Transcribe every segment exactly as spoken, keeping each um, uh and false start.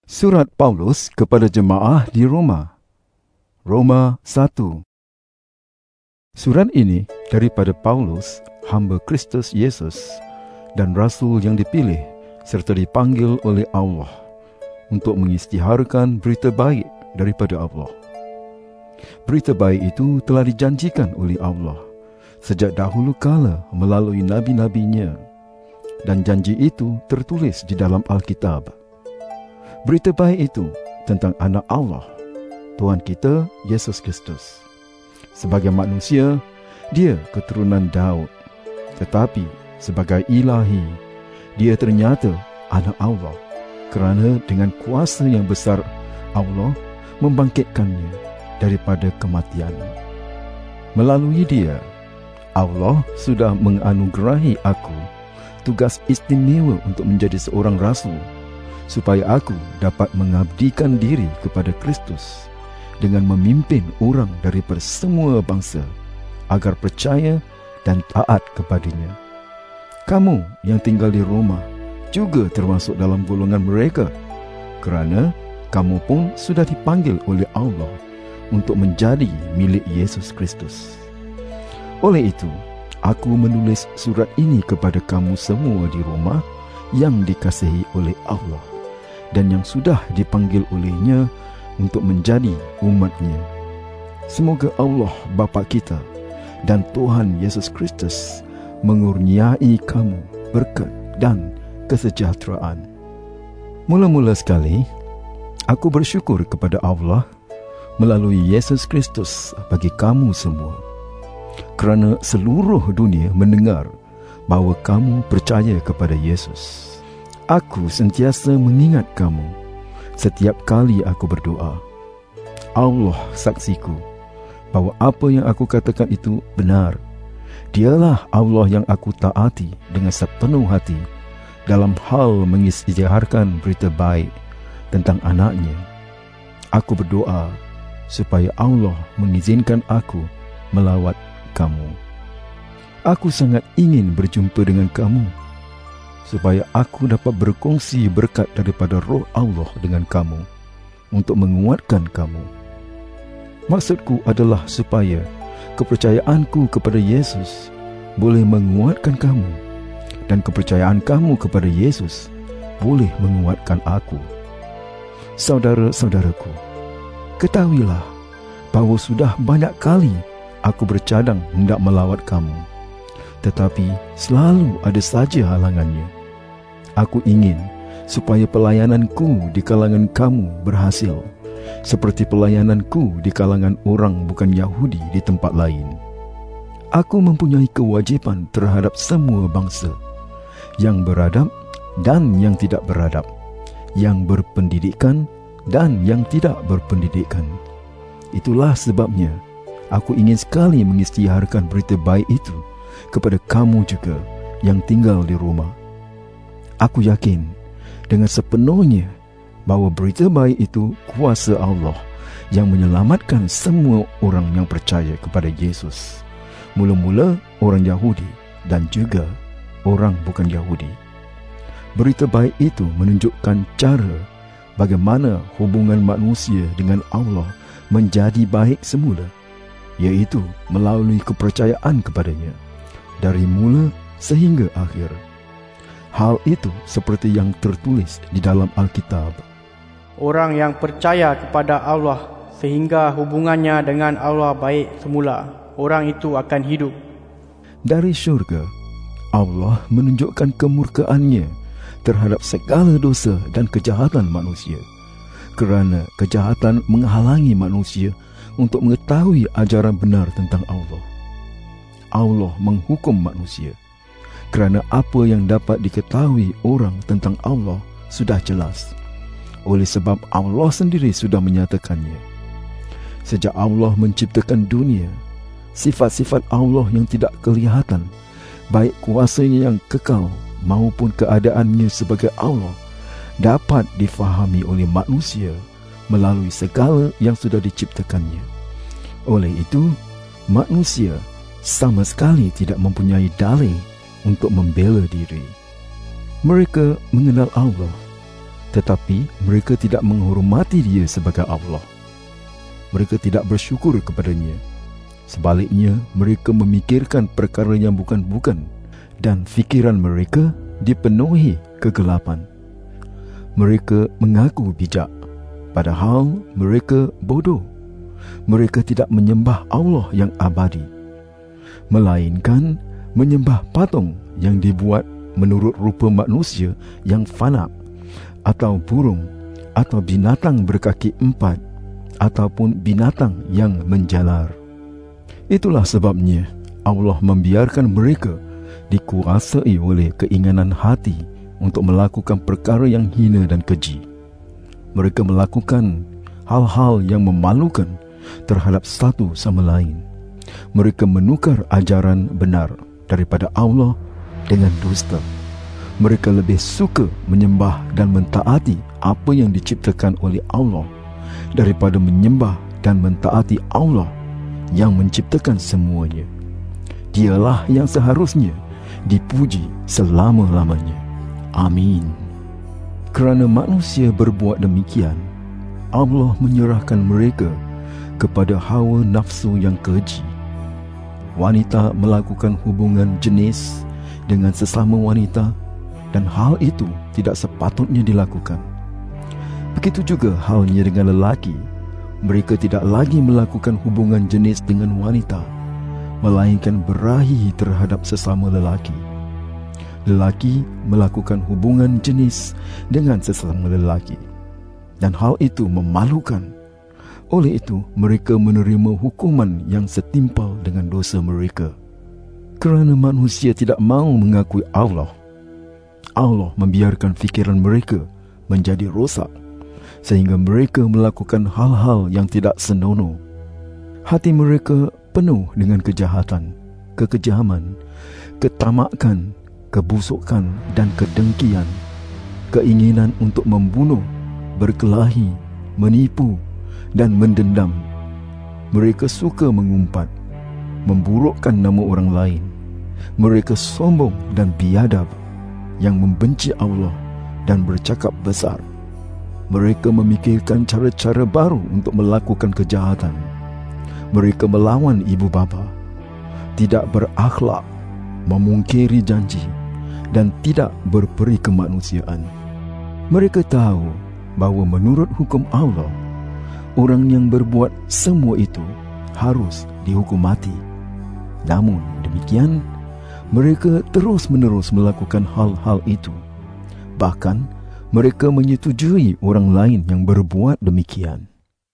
Surat Paulus kepada jemaah di Roma. Roma satu. Surat ini daripada Paulus, hamba Kristus Yesus dan rasul yang dipilih serta dipanggil oleh Allah untuk mengisytiharkan berita baik daripada Allah. Berita baik itu telah dijanjikan oleh Allah sejak dahulu kala melalui nabi-nabinya, dan janji itu tertulis di dalam Alkitab. Berita baik itu tentang anak Allah, Tuhan kita Yesus Kristus. Sebagai manusia, dia keturunan Daud, tetapi sebagai ilahi, dia ternyata anak Allah, kerana dengan kuasa yang besar Allah membangkitkannya daripada kematian. Melalui dia, Allah sudah menganugerahi aku tugas istimewa untuk menjadi seorang rasul, supaya aku dapat mengabdikan diri kepada Kristus dengan memimpin orang daripada semua bangsa agar percaya dan taat kepadanya. Kamu yang tinggal di Roma juga termasuk dalam golongan mereka, kerana kamu pun sudah dipanggil oleh Allah untuk menjadi milik Yesus Kristus. Oleh itu, aku menulis surat ini kepada kamu semua di Roma yang dikasihi oleh Allah dan yang sudah dipanggil olehnya untuk menjadi umat-Nya. Semoga Allah Bapa kita dan Tuhan Yesus Kristus mengurniai kamu berkat dan kesejahteraan. Mula-mula sekali, aku bersyukur kepada Allah melalui Yesus Kristus bagi kamu semua, kerana seluruh dunia mendengar bahawa kamu percaya kepada Yesus. Aku sentiasa mengingat kamu setiap kali aku berdoa. Allah saksiku bahawa apa yang aku katakan itu benar. Dialah Allah yang aku taati dengan sepenuh hati dalam hal mengisytiharkan berita baik tentang anaknya. Aku berdoa supaya Allah mengizinkan aku melawat kamu. Aku sangat ingin berjumpa dengan kamu, supaya aku dapat berkongsi berkat daripada Roh Allah dengan kamu untuk menguatkan kamu. Maksudku adalah supaya kepercayaanku kepada Yesus boleh menguatkan kamu, dan kepercayaan kamu kepada Yesus boleh menguatkan aku. Saudara-saudaraku, ketahuilah bahawa sudah banyak kali aku bercadang hendak melawat kamu, tetapi selalu ada saja halangannya. Aku ingin supaya pelayananku di kalangan kamu berhasil, seperti pelayananku di kalangan orang bukan Yahudi di tempat lain. Aku mempunyai kewajipan terhadap semua bangsa, yang beradab dan yang tidak beradab, yang berpendidikan dan yang tidak berpendidikan. Itulah sebabnya aku ingin sekali mengisytiharkan berita baik itu kepada kamu juga yang tinggal di Roma. Aku yakin dengan sepenuhnya bahawa berita baik itu kuasa Allah yang menyelamatkan semua orang yang percaya kepada Yesus, mula-mula orang Yahudi dan juga orang bukan Yahudi. Berita baik itu menunjukkan cara bagaimana hubungan manusia dengan Allah menjadi baik semula, iaitu melalui kepercayaan kepadanya dari mula sehingga akhir. Hal itu seperti yang tertulis di dalam Alkitab. Orang yang percaya kepada Allah sehingga hubungannya dengan Allah baik semula, orang itu akan hidup. Dari syurga, Allah menunjukkan kemurkaannya terhadap segala dosa dan kejahatan manusia, kerana kejahatan menghalangi manusia untuk mengetahui ajaran benar tentang Allah. Allah menghukum manusia kerana apa yang dapat diketahui orang tentang Allah sudah jelas, oleh sebab Allah sendiri sudah menyatakannya. Sejak Allah menciptakan dunia, sifat-sifat Allah yang tidak kelihatan, baik kuasanya yang kekal maupun keadaannya sebagai Allah, dapat difahami oleh manusia melalui segala yang sudah diciptakannya. Oleh itu, manusia sama sekali tidak mempunyai dalih untuk membela diri. Mereka mengenal Allah, tetapi mereka tidak menghormati Dia sebagai Allah. Mereka tidak bersyukur kepadanya. Sebaliknya, mereka memikirkan perkara yang bukan-bukan, dan fikiran mereka dipenuhi kegelapan. Mereka mengaku bijak, padahal mereka bodoh. Mereka tidak menyembah Allah yang abadi, melainkan menyembah patung yang dibuat menurut rupa manusia yang fana, atau burung, atau binatang berkaki empat, ataupun binatang yang menjalar. Itulah sebabnya Allah membiarkan mereka dikuasai oleh keinginan hati untuk melakukan perkara yang hina dan keji. Mereka melakukan hal-hal yang memalukan terhadap satu sama lain. Mereka menukar ajaran benar daripada Allah dengan dusta. Mereka lebih suka menyembah dan mentaati apa yang diciptakan oleh Allah daripada menyembah dan mentaati Allah yang menciptakan semuanya. Dialah yang seharusnya dipuji selama-lamanya. Amin. Kerana manusia berbuat demikian, Allah menyerahkan mereka kepada hawa nafsu yang keji. Wanita melakukan hubungan jenis dengan sesama wanita, dan hal itu tidak sepatutnya dilakukan. Begitu juga halnya dengan lelaki. Mereka tidak lagi melakukan hubungan jenis dengan wanita, melainkan berahi terhadap sesama lelaki. Lelaki melakukan hubungan jenis dengan sesama lelaki, dan hal itu memalukan. Oleh itu, mereka menerima hukuman yang setimpal dengan dosa mereka. Kerana manusia tidak mahu mengakui Allah, Allah membiarkan fikiran mereka menjadi rosak, sehingga mereka melakukan hal-hal yang tidak senonoh. Hati mereka penuh dengan kejahatan, kekejaman, ketamakan, kebusukan dan kedengkian, keinginan untuk membunuh, berkelahi, menipu dan mendendam. Mereka suka mengumpat, memburukkan nama orang lain. Mereka sombong dan biadab, yang membenci Allah dan bercakap besar. Mereka memikirkan cara-cara baru untuk melakukan kejahatan. Mereka melawan ibu bapa, tidak berakhlak, memungkiri janji, dan tidak berperi kemanusiaan. Mereka tahu bahawa menurut hukum Allah, orang yang berbuat semua itu harus dihukum mati. Namun demikian, mereka terus-menerus melakukan hal-hal itu. Bahkan mereka menyetujui orang lain yang berbuat demikian.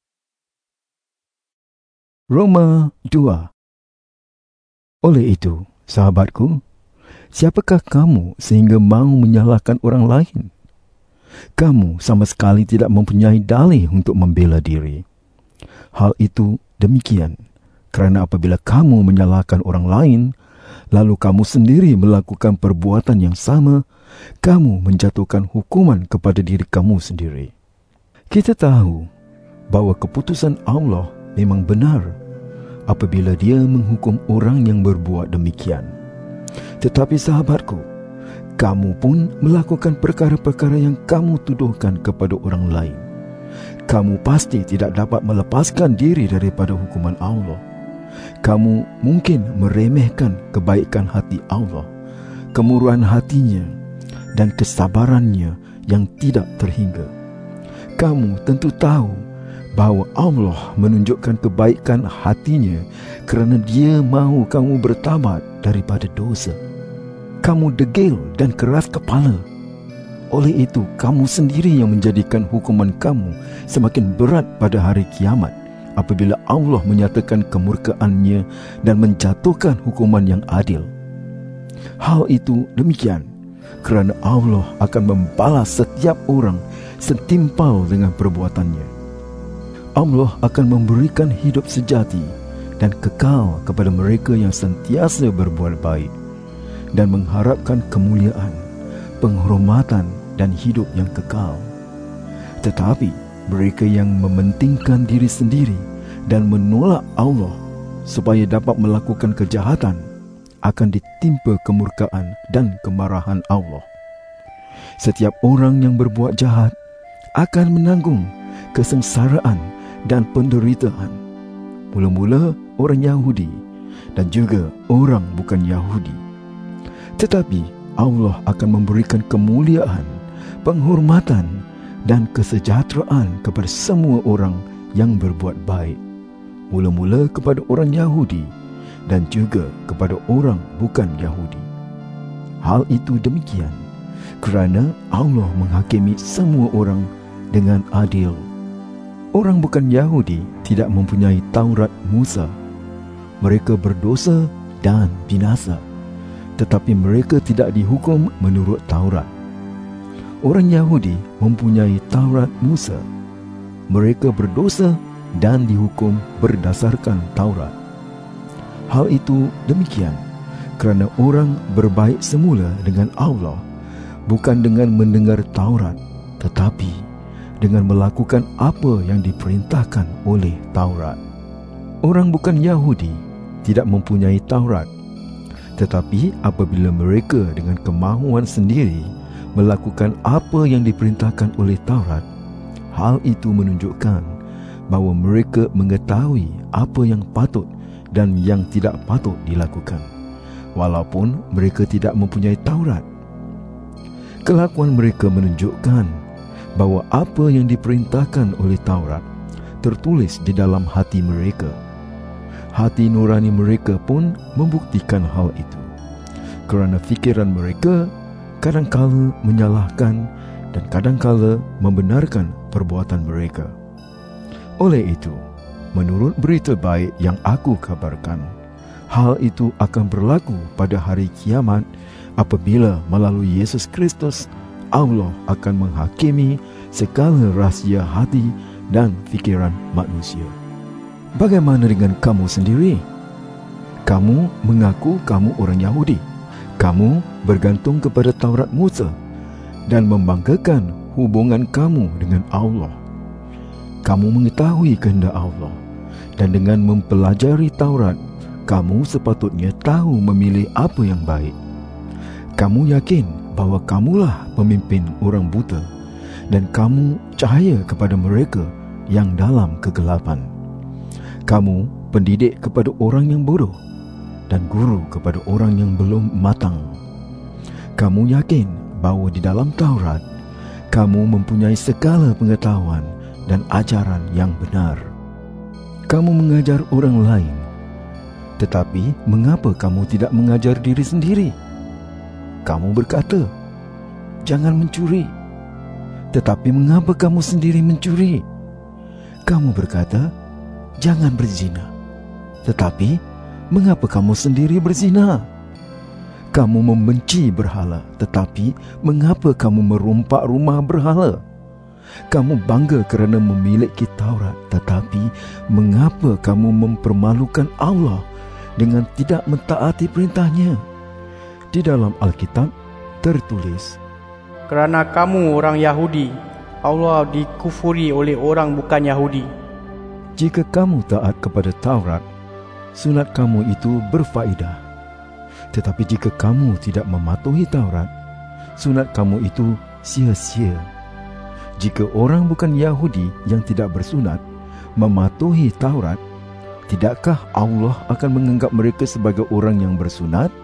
Roma dua. Oleh itu, sahabatku, siapakah kamu sehingga mahu menyalahkan orang lain? Kamu sama sekali tidak mempunyai dalih untuk membela diri. Hal itu demikian, kerana apabila kamu menyalahkan orang lain, lalu kamu sendiri melakukan perbuatan yang sama, kamu menjatuhkan hukuman kepada diri kamu sendiri. Kita tahu bahawa keputusan Allah memang benar apabila Dia menghukum orang yang berbuat demikian. Tetapi sahabatku, kamu pun melakukan perkara-perkara yang kamu tuduhkan kepada orang lain. Kamu pasti tidak dapat melepaskan diri daripada hukuman Allah. Kamu mungkin meremehkan kebaikan hati Allah, kemurahan hatinya, dan kesabarannya yang tidak terhingga. Kamu tentu tahu bahawa Allah menunjukkan kebaikan hatinya kerana Dia mahu kamu bertaubat daripada dosa. Kamu degil dan keras kepala. Oleh itu, kamu sendiri yang menjadikan hukuman kamu semakin berat pada hari kiamat apabila Allah menyatakan kemurkaannya dan menjatuhkan hukuman yang adil. Hal itu demikian kerana Allah akan membalas setiap orang setimpal dengan perbuatannya. Allah akan memberikan hidup sejati dan kekal kepada mereka yang sentiasa berbuat baik dan mengharapkan kemuliaan, penghormatan dan hidup yang kekal. Tetapi mereka yang mementingkan diri sendiri dan menolak Allah supaya dapat melakukan kejahatan akan ditimpa kemurkaan dan kemarahan Allah. Setiap orang yang berbuat jahat akan menanggung kesengsaraan dan penderitaan. Mula-mula orang Yahudi dan juga orang bukan Yahudi. Tetapi Allah akan memberikan kemuliaan, penghormatan dan kesejahteraan kepada semua orang yang berbuat baik. Mula-mula kepada orang Yahudi dan juga kepada orang bukan Yahudi. Hal itu demikian kerana Allah menghakimi semua orang dengan adil. Orang bukan Yahudi tidak mempunyai Taurat Musa. Mereka berdosa dan binasa, tetapi mereka tidak dihukum menurut Taurat. Orang Yahudi mempunyai Taurat Musa. Mereka berdosa dan dihukum berdasarkan Taurat. Hal itu demikian kerana orang berbaik semula dengan Allah bukan dengan mendengar Taurat, tetapi dengan melakukan apa yang diperintahkan oleh Taurat. Orang bukan Yahudi tidak mempunyai Taurat, tetapi apabila mereka dengan kemahuan sendiri melakukan apa yang diperintahkan oleh Taurat, hal itu menunjukkan bahawa mereka mengetahui apa yang patut dan yang tidak patut dilakukan, walaupun mereka tidak mempunyai Taurat. Kelakuan mereka menunjukkan bahawa apa yang diperintahkan oleh Taurat tertulis di dalam hati mereka. Hati nurani mereka pun membuktikan hal itu, kerana fikiran mereka kadangkala menyalahkan dan kadangkala membenarkan perbuatan mereka. Oleh itu, menurut berita baik yang aku kabarkan, hal itu akan berlaku pada hari kiamat apabila melalui Yesus Kristus Allah akan menghakimi segala rahsia hati dan fikiran manusia. Bagaimana dengan kamu sendiri? Kamu mengaku kamu orang Yahudi. Kamu bergantung kepada Taurat Musa dan membanggakan hubungan kamu dengan Allah. Kamu mengetahui kehendak Allah, dan dengan mempelajari Taurat, kamu sepatutnya tahu memilih apa yang baik. Kamu yakin bahawa kamulah pemimpin orang buta, dan kamu cahaya kepada mereka yang dalam kegelapan. Kamu pendidik kepada orang yang bodoh, dan guru kepada orang yang belum matang. Kamu yakin bahawa di dalam Taurat, kamu mempunyai segala pengetahuan dan ajaran yang benar. Kamu mengajar orang lain, tetapi mengapa kamu tidak mengajar diri sendiri? Kamu berkata, jangan mencuri, tetapi mengapa kamu sendiri mencuri? Kamu berkata, jangan berzina, tetapi mengapa kamu sendiri berzina? Kamu membenci berhala, tetapi mengapa kamu merompak rumah berhala? Kamu bangga kerana memiliki Taurat, tetapi mengapa kamu mempermalukan Allah dengan tidak mentaati perintahnya? Di dalam Alkitab tertulis, kerana kamu orang Yahudi, Allah dikufuri oleh orang bukan Yahudi. Jika kamu taat kepada Taurat, sunat kamu itu berfaedah. Tetapi jika kamu tidak mematuhi Taurat, sunat kamu itu sia-sia. Jika orang bukan Yahudi yang tidak bersunat mematuhi Taurat, tidakkah Allah akan menganggap mereka sebagai orang yang bersunat?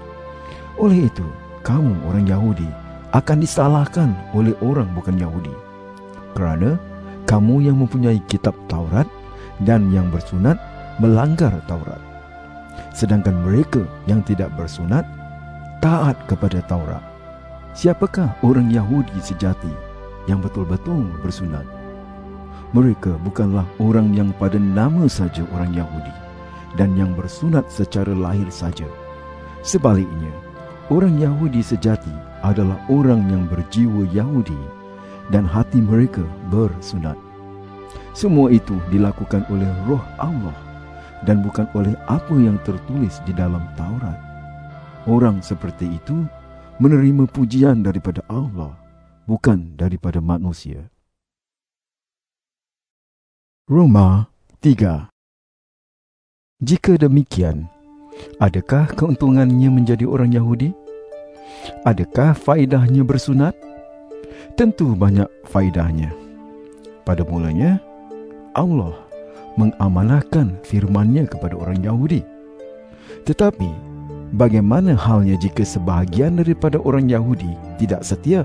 Oleh itu, kamu orang Yahudi akan disalahkan oleh orang bukan Yahudi, kerana kamu yang mempunyai kitab Taurat dan yang bersunat melanggar Taurat, sedangkan mereka yang tidak bersunat taat kepada Taurat. Siapakah orang Yahudi sejati yang betul-betul bersunat? Mereka bukanlah orang yang pada nama saja orang Yahudi dan yang bersunat secara lahir saja. Sebaliknya, orang Yahudi sejati adalah orang yang berjiwa Yahudi dan hati mereka bersunat. Semua itu dilakukan oleh Roh Allah dan bukan oleh apa yang tertulis di dalam Taurat. Orang seperti itu menerima pujian daripada Allah, bukan daripada manusia. Roma tiga. Jika demikian, adakah keuntungannya menjadi orang Yahudi? Adakah faedahnya bersunat? Tentu banyak faedahnya. Pada mulanya, Allah mengamanahkan firman-Nya kepada orang Yahudi. Tetapi, bagaimana halnya jika sebahagian daripada orang Yahudi tidak setia?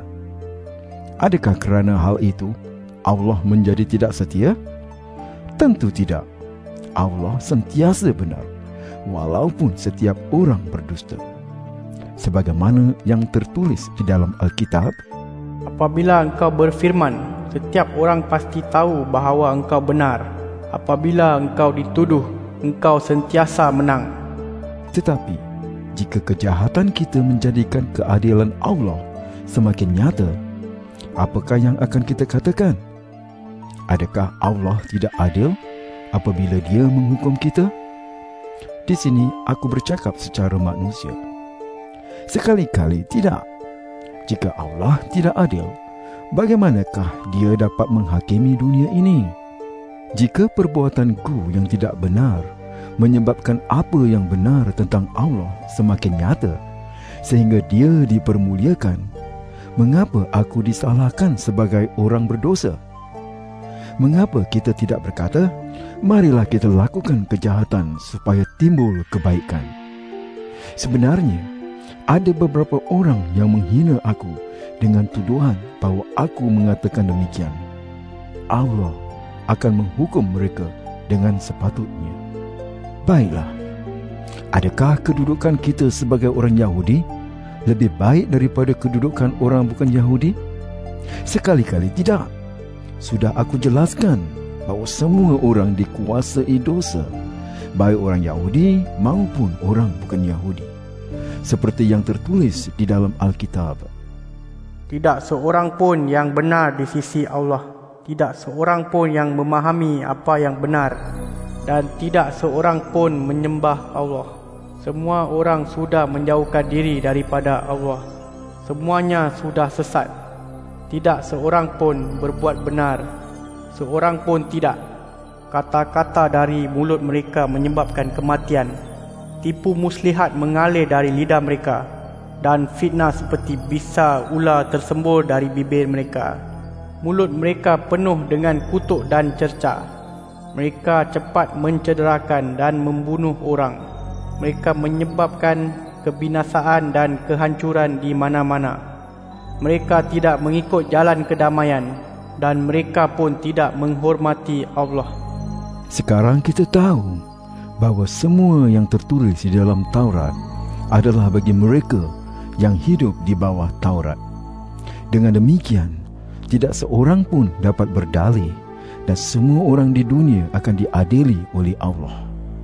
Adakah kerana hal itu Allah menjadi tidak setia? Tentu tidak. Allah sentiasa benar, walaupun setiap orang berdusta. Sebagaimana yang tertulis di dalam Alkitab, apabila engkau berfirman, setiap orang pasti tahu bahawa engkau benar. Apabila engkau dituduh, engkau sentiasa menang. Tetapi, jika kejahatan kita menjadikan keadilan Allah semakin nyata, apakah yang akan kita katakan? Adakah Allah tidak adil apabila Dia menghukum kita? Di sini aku bercakap secara manusia. Sekali-kali tidak. Jika Allah tidak adil, bagaimanakah Dia dapat menghakimi dunia ini? Jika perbuatanku yang tidak benar menyebabkan apa yang benar tentang Allah semakin nyata, sehingga Dia dipermuliakan, mengapa aku disalahkan sebagai orang berdosa? Mengapa kita tidak berkata, marilah kita lakukan kejahatan supaya timbul kebaikan? Sebenarnya, ada beberapa orang yang menghina aku dengan tuduhan bahawa aku mengatakan demikian. Allah akan menghukum mereka dengan sepatutnya. Baiklah, adakah kedudukan kita sebagai orang Yahudi lebih baik daripada kedudukan orang bukan Yahudi? Sekali-kali tidak. Sudah aku jelaskan bahawa semua orang dikuasai dosa, baik orang Yahudi maupun orang bukan Yahudi, seperti yang tertulis di dalam Alkitab. Tidak seorang pun yang benar di sisi Allah. Tidak seorang pun yang memahami apa yang benar, dan tidak seorang pun menyembah Allah. Semua orang sudah menjauhkan diri daripada Allah. Semuanya sudah sesat. Tidak seorang pun berbuat benar, seorang pun tidak. Kata-kata dari mulut mereka menyebabkan kematian. Tipu muslihat mengalir dari lidah mereka, dan fitnah seperti bisa ular tersembur dari bibir mereka. Mulut mereka penuh dengan kutuk dan cerca. Mereka cepat mencederakan dan membunuh orang. Mereka menyebabkan kebinasaan dan kehancuran di mana-mana. Mereka tidak mengikut jalan kedamaian, dan mereka pun tidak menghormati Allah. Sekarang kita tahu bahawa semua yang tertulis di dalam Taurat adalah bagi mereka yang hidup di bawah Taurat. Dengan demikian, tidak seorang pun dapat berdalih dan semua orang di dunia akan diadili oleh Allah.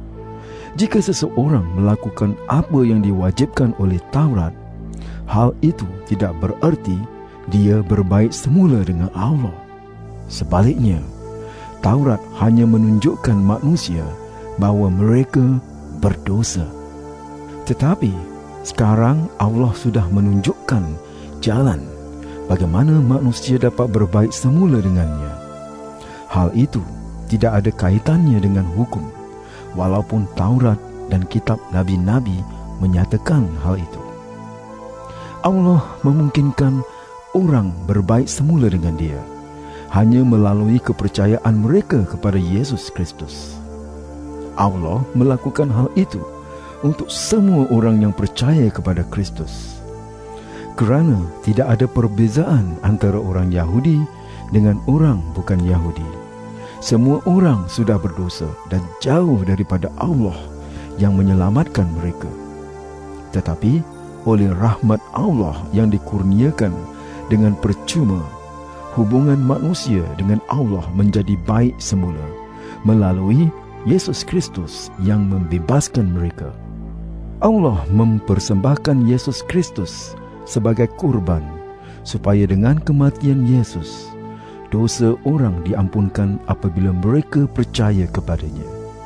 Jika seseorang melakukan apa yang diwajibkan oleh Taurat, hal itu tidak bererti dia berbaik semula dengan Allah. Sebaliknya, Taurat hanya menunjukkan manusia bahawa mereka berdosa. Tetapi sekarang Allah sudah menunjukkan jalan bagaimana manusia dapat berbaik semula dengannya. Hal itu tidak ada kaitannya dengan hukum, walaupun Taurat dan kitab Nabi-Nabi menyatakan hal itu. Allah memungkinkan orang berbaik semula dengan Dia hanya melalui kepercayaan mereka kepada Yesus Kristus. Allah melakukan hal itu untuk semua orang yang percaya kepada Kristus. Kerana tidak ada perbezaan antara orang Yahudi dengan orang bukan Yahudi. Semua orang sudah berdosa dan jauh daripada Allah yang menyelamatkan mereka. Tetapi oleh rahmat Allah yang dikurniakan dengan percuma, hubungan manusia dengan Allah menjadi baik semula melalui Yesus Kristus yang membebaskan mereka. Allah mempersembahkan Yesus Kristus sebagai kurban, supaya dengan kematian Yesus, dosa orang diampunkan apabila mereka percaya kepadanya.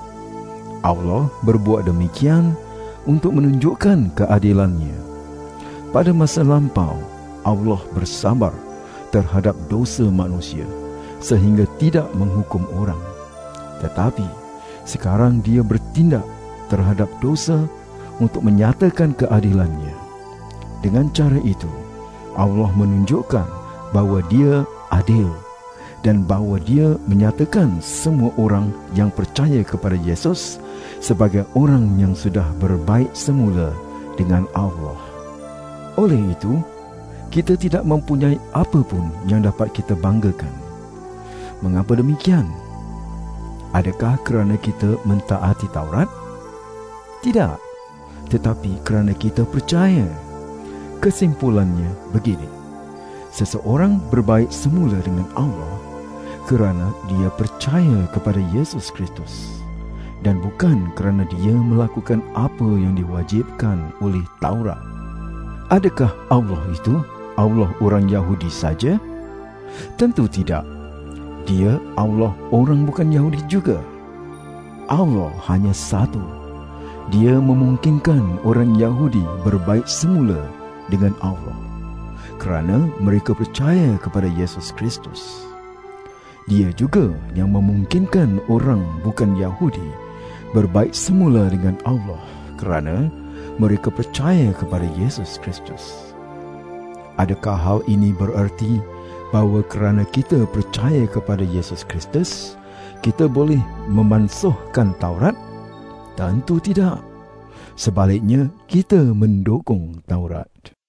Allah berbuat demikian untuk menunjukkan keadilannya. Pada masa lampau, Allah bersabar terhadap dosa manusia sehingga tidak menghukum orang. Tetapi sekarang Dia bertindak terhadap dosa untuk menyatakan keadilannya. Dengan cara itu, Allah menunjukkan bahawa Dia adil dan bahawa dia menyatakan semua orang yang percaya kepada Yesus sebagai orang yang sudah berbaik semula dengan Allah. Oleh itu, kita tidak mempunyai apa pun yang dapat kita banggakan. Mengapa demikian? Adakah kerana kita mentaati Taurat? Tidak, tetapi kerana kita percaya. Kesimpulannya begini: seseorang berbaik semula dengan Allah kerana dia percaya kepada Yesus Kristus, dan bukan kerana dia melakukan apa yang diwajibkan oleh Taurat. Adakah Allah itu Allah orang Yahudi saja? Tentu tidak. Dia Allah orang bukan Yahudi juga. Allah hanya satu. Dia memungkinkan orang Yahudi berbaik semula dengan Allah kerana mereka percaya kepada Yesus Kristus. Dia juga yang memungkinkan orang bukan Yahudi berbaik semula dengan Allah kerana mereka percaya kepada Yesus Kristus. Adakah hal ini bererti bahawa kerana kita percaya kepada Yesus Kristus, kita boleh memansuhkan Taurat? Tentu tidak. Sebaliknya, kita mendukung Taurat.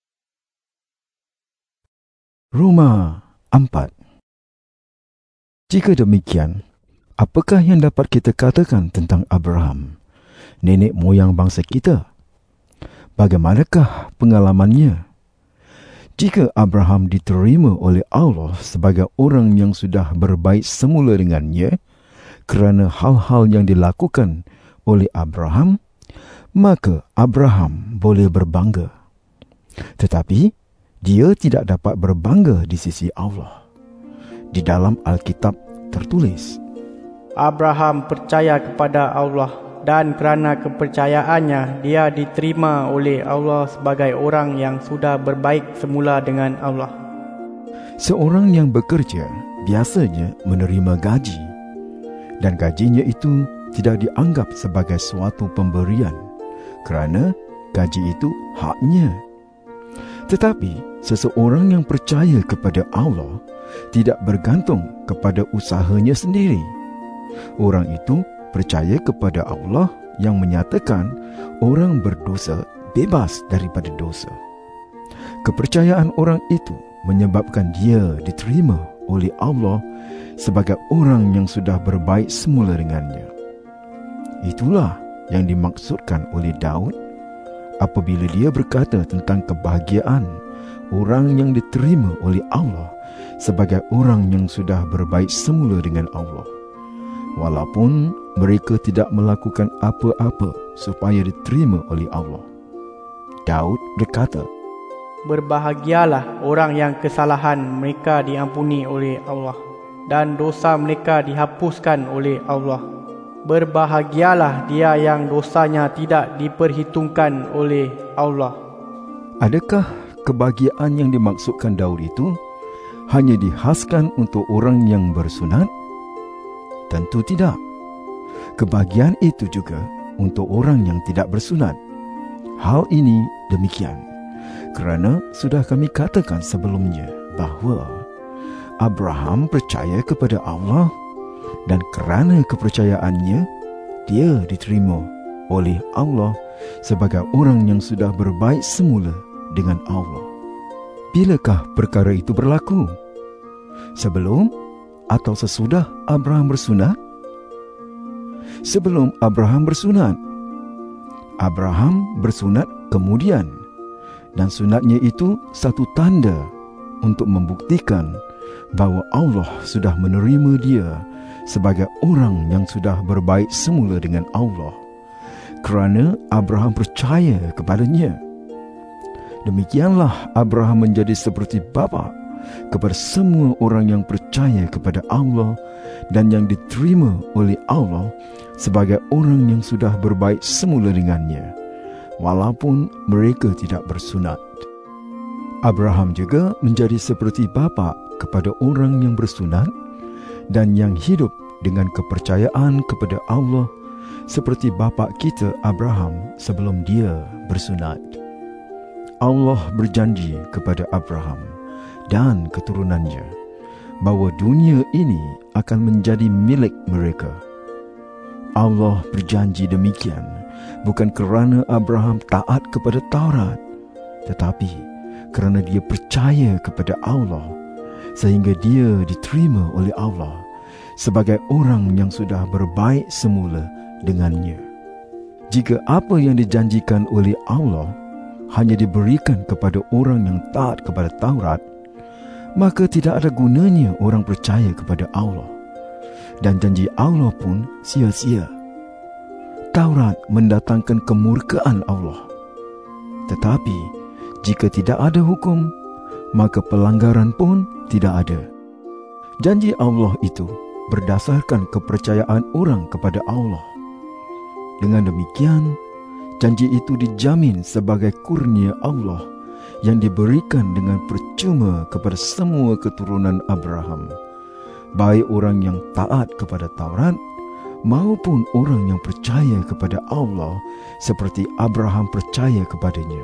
Roma empat. Jika demikian, apakah yang dapat kita katakan tentang Abraham, nenek moyang bangsa kita? Bagaimanakah pengalamannya? Jika Abraham diterima oleh Allah sebagai orang yang sudah berbaik semula dengannya kerana hal-hal yang dilakukan oleh Abraham, maka Abraham boleh berbangga. Tetapi dia tidak dapat berbangga di sisi Allah. Di dalam Alkitab tertulis, Abraham percaya kepada Allah, dan kerana kepercayaannya dia diterima oleh Allah sebagai orang yang sudah berbaik semula dengan Allah. Seorang yang bekerja biasanya menerima gaji, dan gajinya itu tidak dianggap sebagai suatu pemberian kerana gaji itu haknya. Tetapi seseorang yang percaya kepada Allah tidak bergantung kepada usahanya sendiri. Orang itu percaya kepada Allah yang menyatakan orang berdosa bebas daripada dosa. Kepercayaan orang itu menyebabkan dia diterima oleh Allah sebagai orang yang sudah berbaik semula dengannya. Itulah yang dimaksudkan oleh Daud apabila dia berkata tentang kebahagiaan orang yang diterima oleh Allah sebagai orang yang sudah berbaik semula dengan Allah, walaupun mereka tidak melakukan apa-apa supaya diterima oleh Allah. Daud berkata, Berbahagialah orang yang kesalahan mereka diampuni oleh Allah dan dosa mereka dihapuskan oleh Allah. Berbahagialah dia yang dosanya tidak diperhitungkan oleh Allah. Adakah kebahagiaan yang dimaksudkan Daud itu hanya dihaskan untuk orang yang bersunat? Tentu tidak. Kebahagiaan itu juga untuk orang yang tidak bersunat. Hal ini demikian kerana sudah kami katakan sebelumnya bahawa Abraham percaya kepada Allah, dan kerana kepercayaannya dia diterima oleh Allah sebagai orang yang sudah berbaik semula dengan Allah. Bilakah perkara itu berlaku? Sebelum atau sesudah Abraham bersunat? Sebelum Abraham bersunat. Abraham bersunat kemudian, dan sunatnya itu satu tanda untuk membuktikan bahawa Allah sudah menerima dia sebagai orang yang sudah berbaik semula dengan Allah kerana Abraham percaya kepadanya. Demikianlah Abraham menjadi seperti bapa kepada semua orang yang percaya kepada Allah dan yang diterima oleh Allah sebagai orang yang sudah berbaik semula dengannya, walaupun mereka tidak bersunat. Abraham juga menjadi seperti bapa kepada orang yang bersunat dan yang hidup dengan kepercayaan kepada Allah seperti bapa kita Abraham sebelum dia bersunat. Allah berjanji kepada Abraham dan keturunannya bahawa dunia ini akan menjadi milik mereka. Allah berjanji demikian bukan kerana Abraham taat kepada Taurat, tetapi kerana dia percaya kepada Allah, sehingga dia diterima oleh Allah sebagai orang yang sudah berbaik semula dengannya. Jika apa yang dijanjikan oleh Allah hanya diberikan kepada orang yang taat kepada Taurat, maka tidak ada gunanya orang percaya kepada Allah, dan janji Allah pun sia-sia. Taurat mendatangkan kemurkaan Allah. Tetapi jika tidak ada hukum, maka pelanggaran pun tidak ada. Janji Allah itu berdasarkan kepercayaan orang kepada Allah. Dengan demikian, janji itu dijamin sebagai kurnia Allah yang diberikan dengan percuma kepada semua keturunan Abraham, baik orang yang taat kepada Taurat maupun orang yang percaya kepada Allah seperti Abraham percaya kepadanya.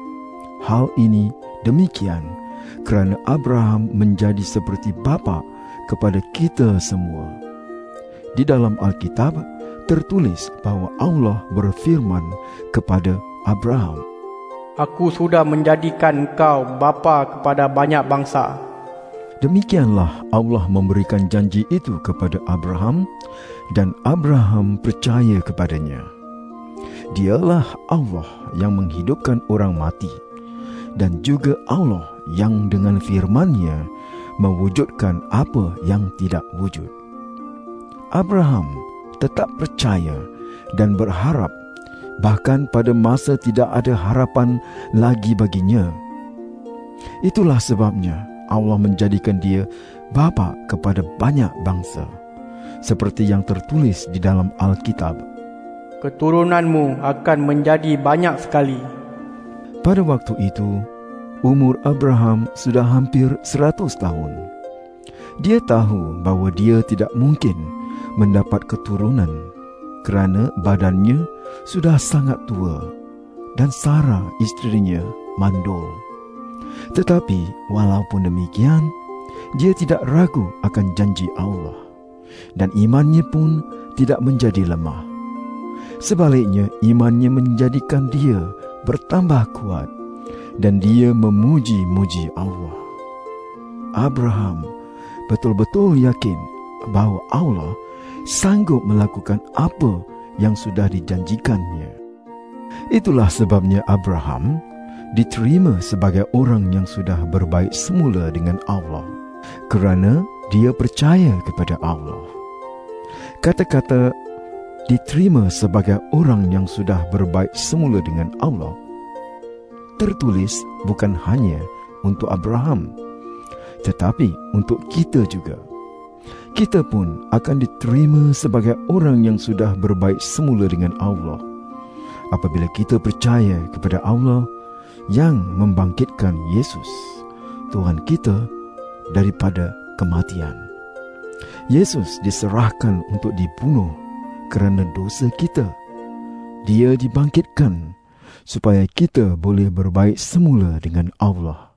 Hal ini demikian kerana Abraham menjadi seperti bapa kepada kita semua. Di dalam Alkitab tertulis bahawa Allah berfirman kepada Abraham, Aku sudah menjadikan engkau bapa kepada banyak bangsa. Demikianlah Allah memberikan janji itu kepada Abraham, dan Abraham percaya kepadanya. Dialah Allah yang menghidupkan orang mati, dan juga Allah yang dengan firman-Nya mewujudkan apa yang tidak wujud. Abraham tetap percaya dan berharap, bahkan pada masa tidak ada harapan lagi baginya. Itulah sebabnya Allah menjadikan dia bapa kepada banyak bangsa, seperti yang tertulis di dalam Alkitab, Keturunanmu akan menjadi banyak sekali. Pada waktu itu, umur Abraham sudah hampir seratus tahun. Dia tahu bahawa dia tidak mungkin mendapat keturunan kerana badannya sudah sangat tua dan Sarah isterinya mandul. Tetapi walaupun demikian, dia tidak ragu akan janji Allah, dan imannya pun tidak menjadi lemah. Sebaliknya, imannya menjadikan dia bertambah kuat, dan dia memuji-muji Allah. Abraham betul-betul yakin bahawa Allah sanggup melakukan apa yang sudah dijanjikannya. Itulah sebabnya Abraham diterima sebagai orang yang sudah berbaik semula dengan Allah, kerana dia percaya kepada Allah. Kata-kata diterima sebagai orang yang sudah berbaik semula dengan Allah tertulis bukan hanya untuk Abraham, tetapi untuk kita juga. Kita pun akan diterima sebagai orang yang sudah berbaik semula dengan Allah apabila kita percaya kepada Allah yang membangkitkan Yesus, Tuhan kita, daripada kematian. Yesus diserahkan untuk dibunuh kerana dosa kita. Dia dibangkitkan supaya kita boleh berbaik semula dengan Allah.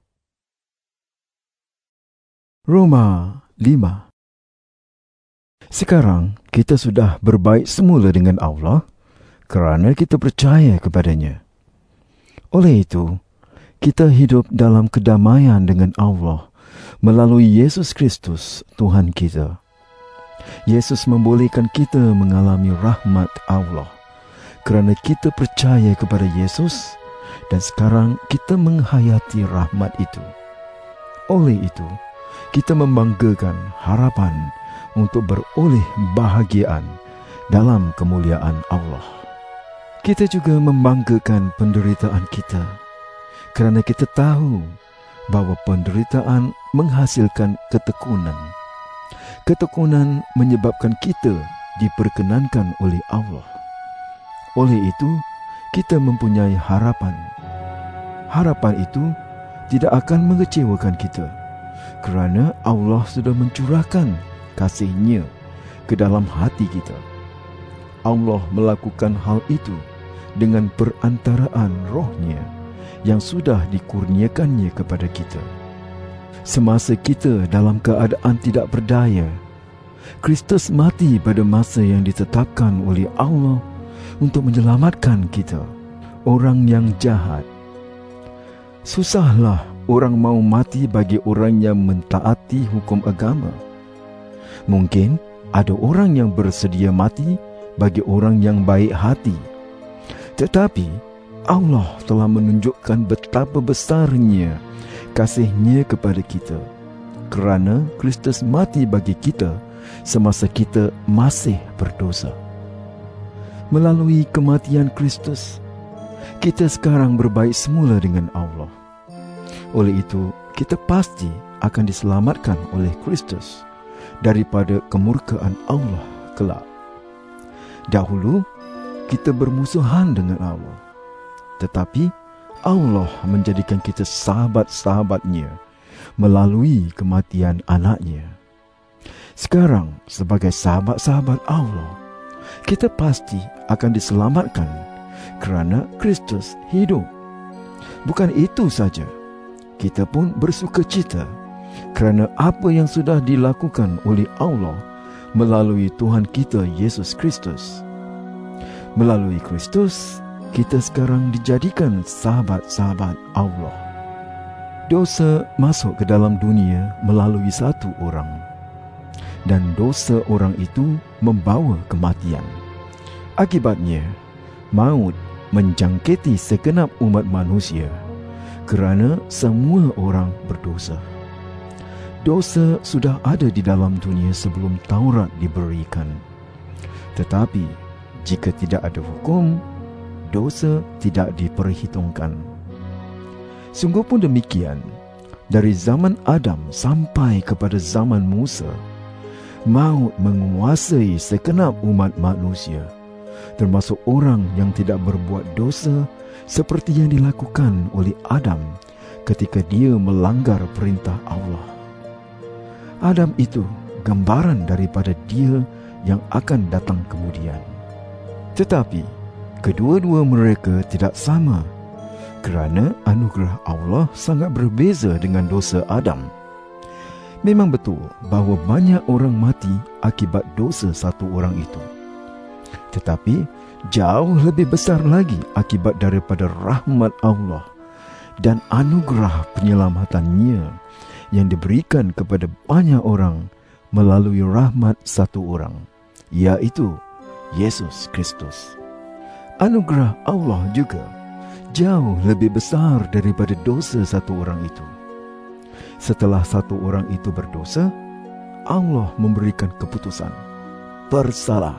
Roma lima. Sekarang kita sudah berbaik semula dengan Allah kerana kita percaya kepadanya. Oleh itu, kita hidup dalam kedamaian dengan Allah melalui Yesus Kristus, Tuhan kita. Yesus membolehkan kita mengalami rahmat Allah kerana kita percaya kepada Yesus, dan sekarang kita menghayati rahmat itu. Oleh itu, kita membanggakan harapan untuk beroleh bahagian dalam kemuliaan Allah. Kita juga membanggakan penderitaan kita kerana kita tahu bahawa penderitaan menghasilkan ketekunan. Ketekunan menyebabkan kita diperkenankan oleh Allah. Oleh itu, kita mempunyai harapan. Harapan itu tidak akan mengecewakan kita kerana Allah sudah mencurahkan kasih-Nya ke dalam hati kita. Allah melakukan hal itu dengan perantaraan Roh-Nya yang sudah dikurniakannya kepada kita. semasa kita dalam keadaan tidak berdaya. Kristus mati pada masa yang ditetapkan oleh Allah untuk menyelamatkan kita, orang yang jahat. Susahlah orang mau mati bagi orang yang mentaati hukum agama. Mungkin ada orang yang bersedia mati bagi orang yang baik hati. Tetapi Allah telah menunjukkan betapa besarnya kasih-Nya kepada kita, kerana Kristus mati bagi kita semasa kita masih berdosa. Melalui kematian Kristus, kita sekarang berbaik semula dengan Allah. Oleh itu, kita pasti akan diselamatkan oleh Kristus daripada kemurkaan Allah kelak. Dahulu, kita bermusuhan dengan Allah. Tetapi, Allah menjadikan kita sahabat-sahabatnya melalui kematian anaknya. Sekarang, sebagai sahabat-sahabat Allah, kita pasti akan diselamatkan kerana Kristus hidup. Bukan itu saja, kita pun bersukacita kerana apa yang sudah dilakukan oleh Allah melalui Tuhan kita Yesus Kristus. Melalui Kristus, kita sekarang dijadikan sahabat-sahabat Allah. Dosa masuk ke dalam dunia melalui satu orang, dan dosa orang itu membawa kematian. Akibatnya, maut menjangkiti segenap umat manusia kerana semua orang berdosa. Dosa sudah ada di dalam dunia sebelum Taurat diberikan. Tetapi, jika tidak ada hukum, dosa tidak diperhitungkan. Sungguh pun demikian, dari zaman Adam sampai kepada zaman Musa, maut menguasai segenap umat manusia, termasuk orang yang tidak berbuat dosa seperti yang dilakukan oleh Adam ketika dia melanggar perintah Allah. Adam itu gambaran daripada dia yang akan datang kemudian. Tetapi kedua-dua mereka tidak sama, kerana anugerah Allah sangat berbeza dengan dosa Adam. Memang betul bahawa banyak orang mati akibat dosa satu orang itu. Tetapi jauh lebih besar lagi akibat daripada rahmat Allah dan anugerah penyelamatannya yang diberikan kepada banyak orang melalui rahmat satu orang, iaitu Yesus Kristus. Anugerah Allah juga jauh lebih besar daripada dosa satu orang itu. Setelah satu orang itu berdosa, Allah memberikan keputusan bersalah.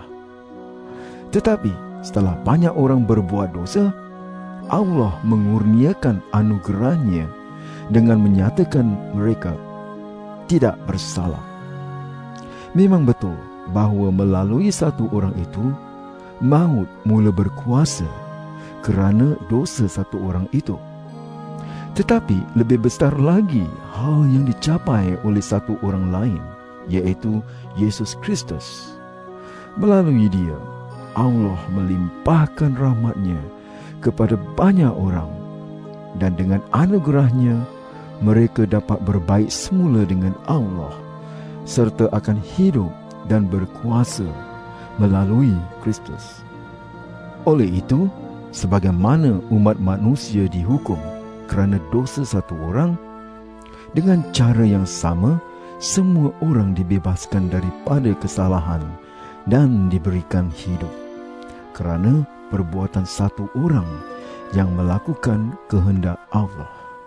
Tetapi setelah banyak orang berbuat dosa, Allah mengurniakan anugerahnya dengan menyatakan mereka tidak bersalah. Memang betul bahawa melalui satu orang itu, maut mula berkuasa kerana dosa satu orang itu. Tetapi lebih besar lagi hal yang dicapai oleh satu orang lain, iaitu Yesus Kristus. Melalui dia, Allah melimpahkan rahmatnya kepada banyak orang, dan dengan anugerahnya mereka dapat berbaik semula dengan Allah serta akan hidup dan berkuasa melalui Kristus. Oleh itu, sebagaimana umat manusia dihukum kerana dosa satu orang, dengan cara yang sama semua orang dibebaskan daripada kesalahan dan diberikan hidup kerana perbuatan satu orang yang melakukan kehendak Allah.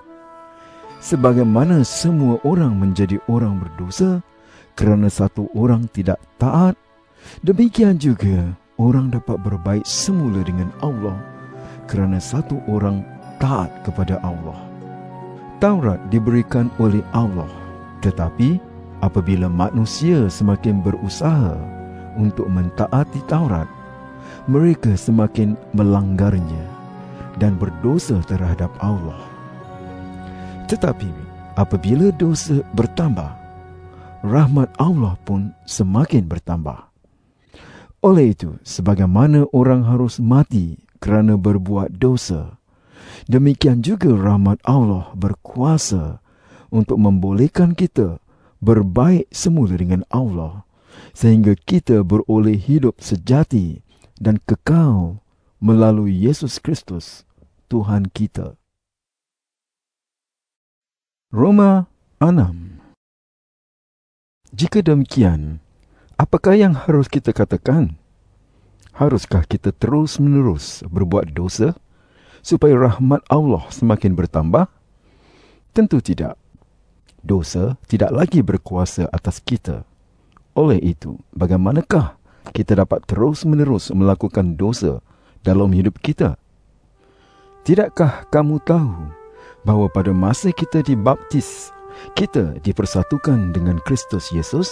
Sebagaimana semua orang menjadi orang berdosa kerana satu orang tidak taat, demikian juga orang dapat berbaik semula dengan Allah kerana satu orang taat kepada Allah. Taurat diberikan oleh Allah, tetapi apabila manusia semakin berusaha untuk mentaati Taurat, mereka semakin melanggarnya dan berdosa terhadap Allah. Tetapi apabila dosa bertambah, rahmat Allah pun semakin bertambah. Oleh itu, sebagaimana orang harus mati kerana berbuat dosa, demikian juga rahmat Allah berkuasa untuk membolehkan kita berbaik semula dengan Allah, sehingga kita beroleh hidup sejati dan kekal melalui Yesus Kristus, Tuhan kita. Roma enam. Jika demikian, apakah yang harus kita katakan? Haruskah kita terus-menerus berbuat dosa supaya rahmat Allah semakin bertambah? Tentu tidak. Dosa tidak lagi berkuasa atas kita. Oleh itu, bagaimanakah kita dapat terus-menerus melakukan dosa dalam hidup kita? Tidakkah kamu tahu bahawa pada masa kita dibaptis, kita dipersatukan dengan Kristus Yesus?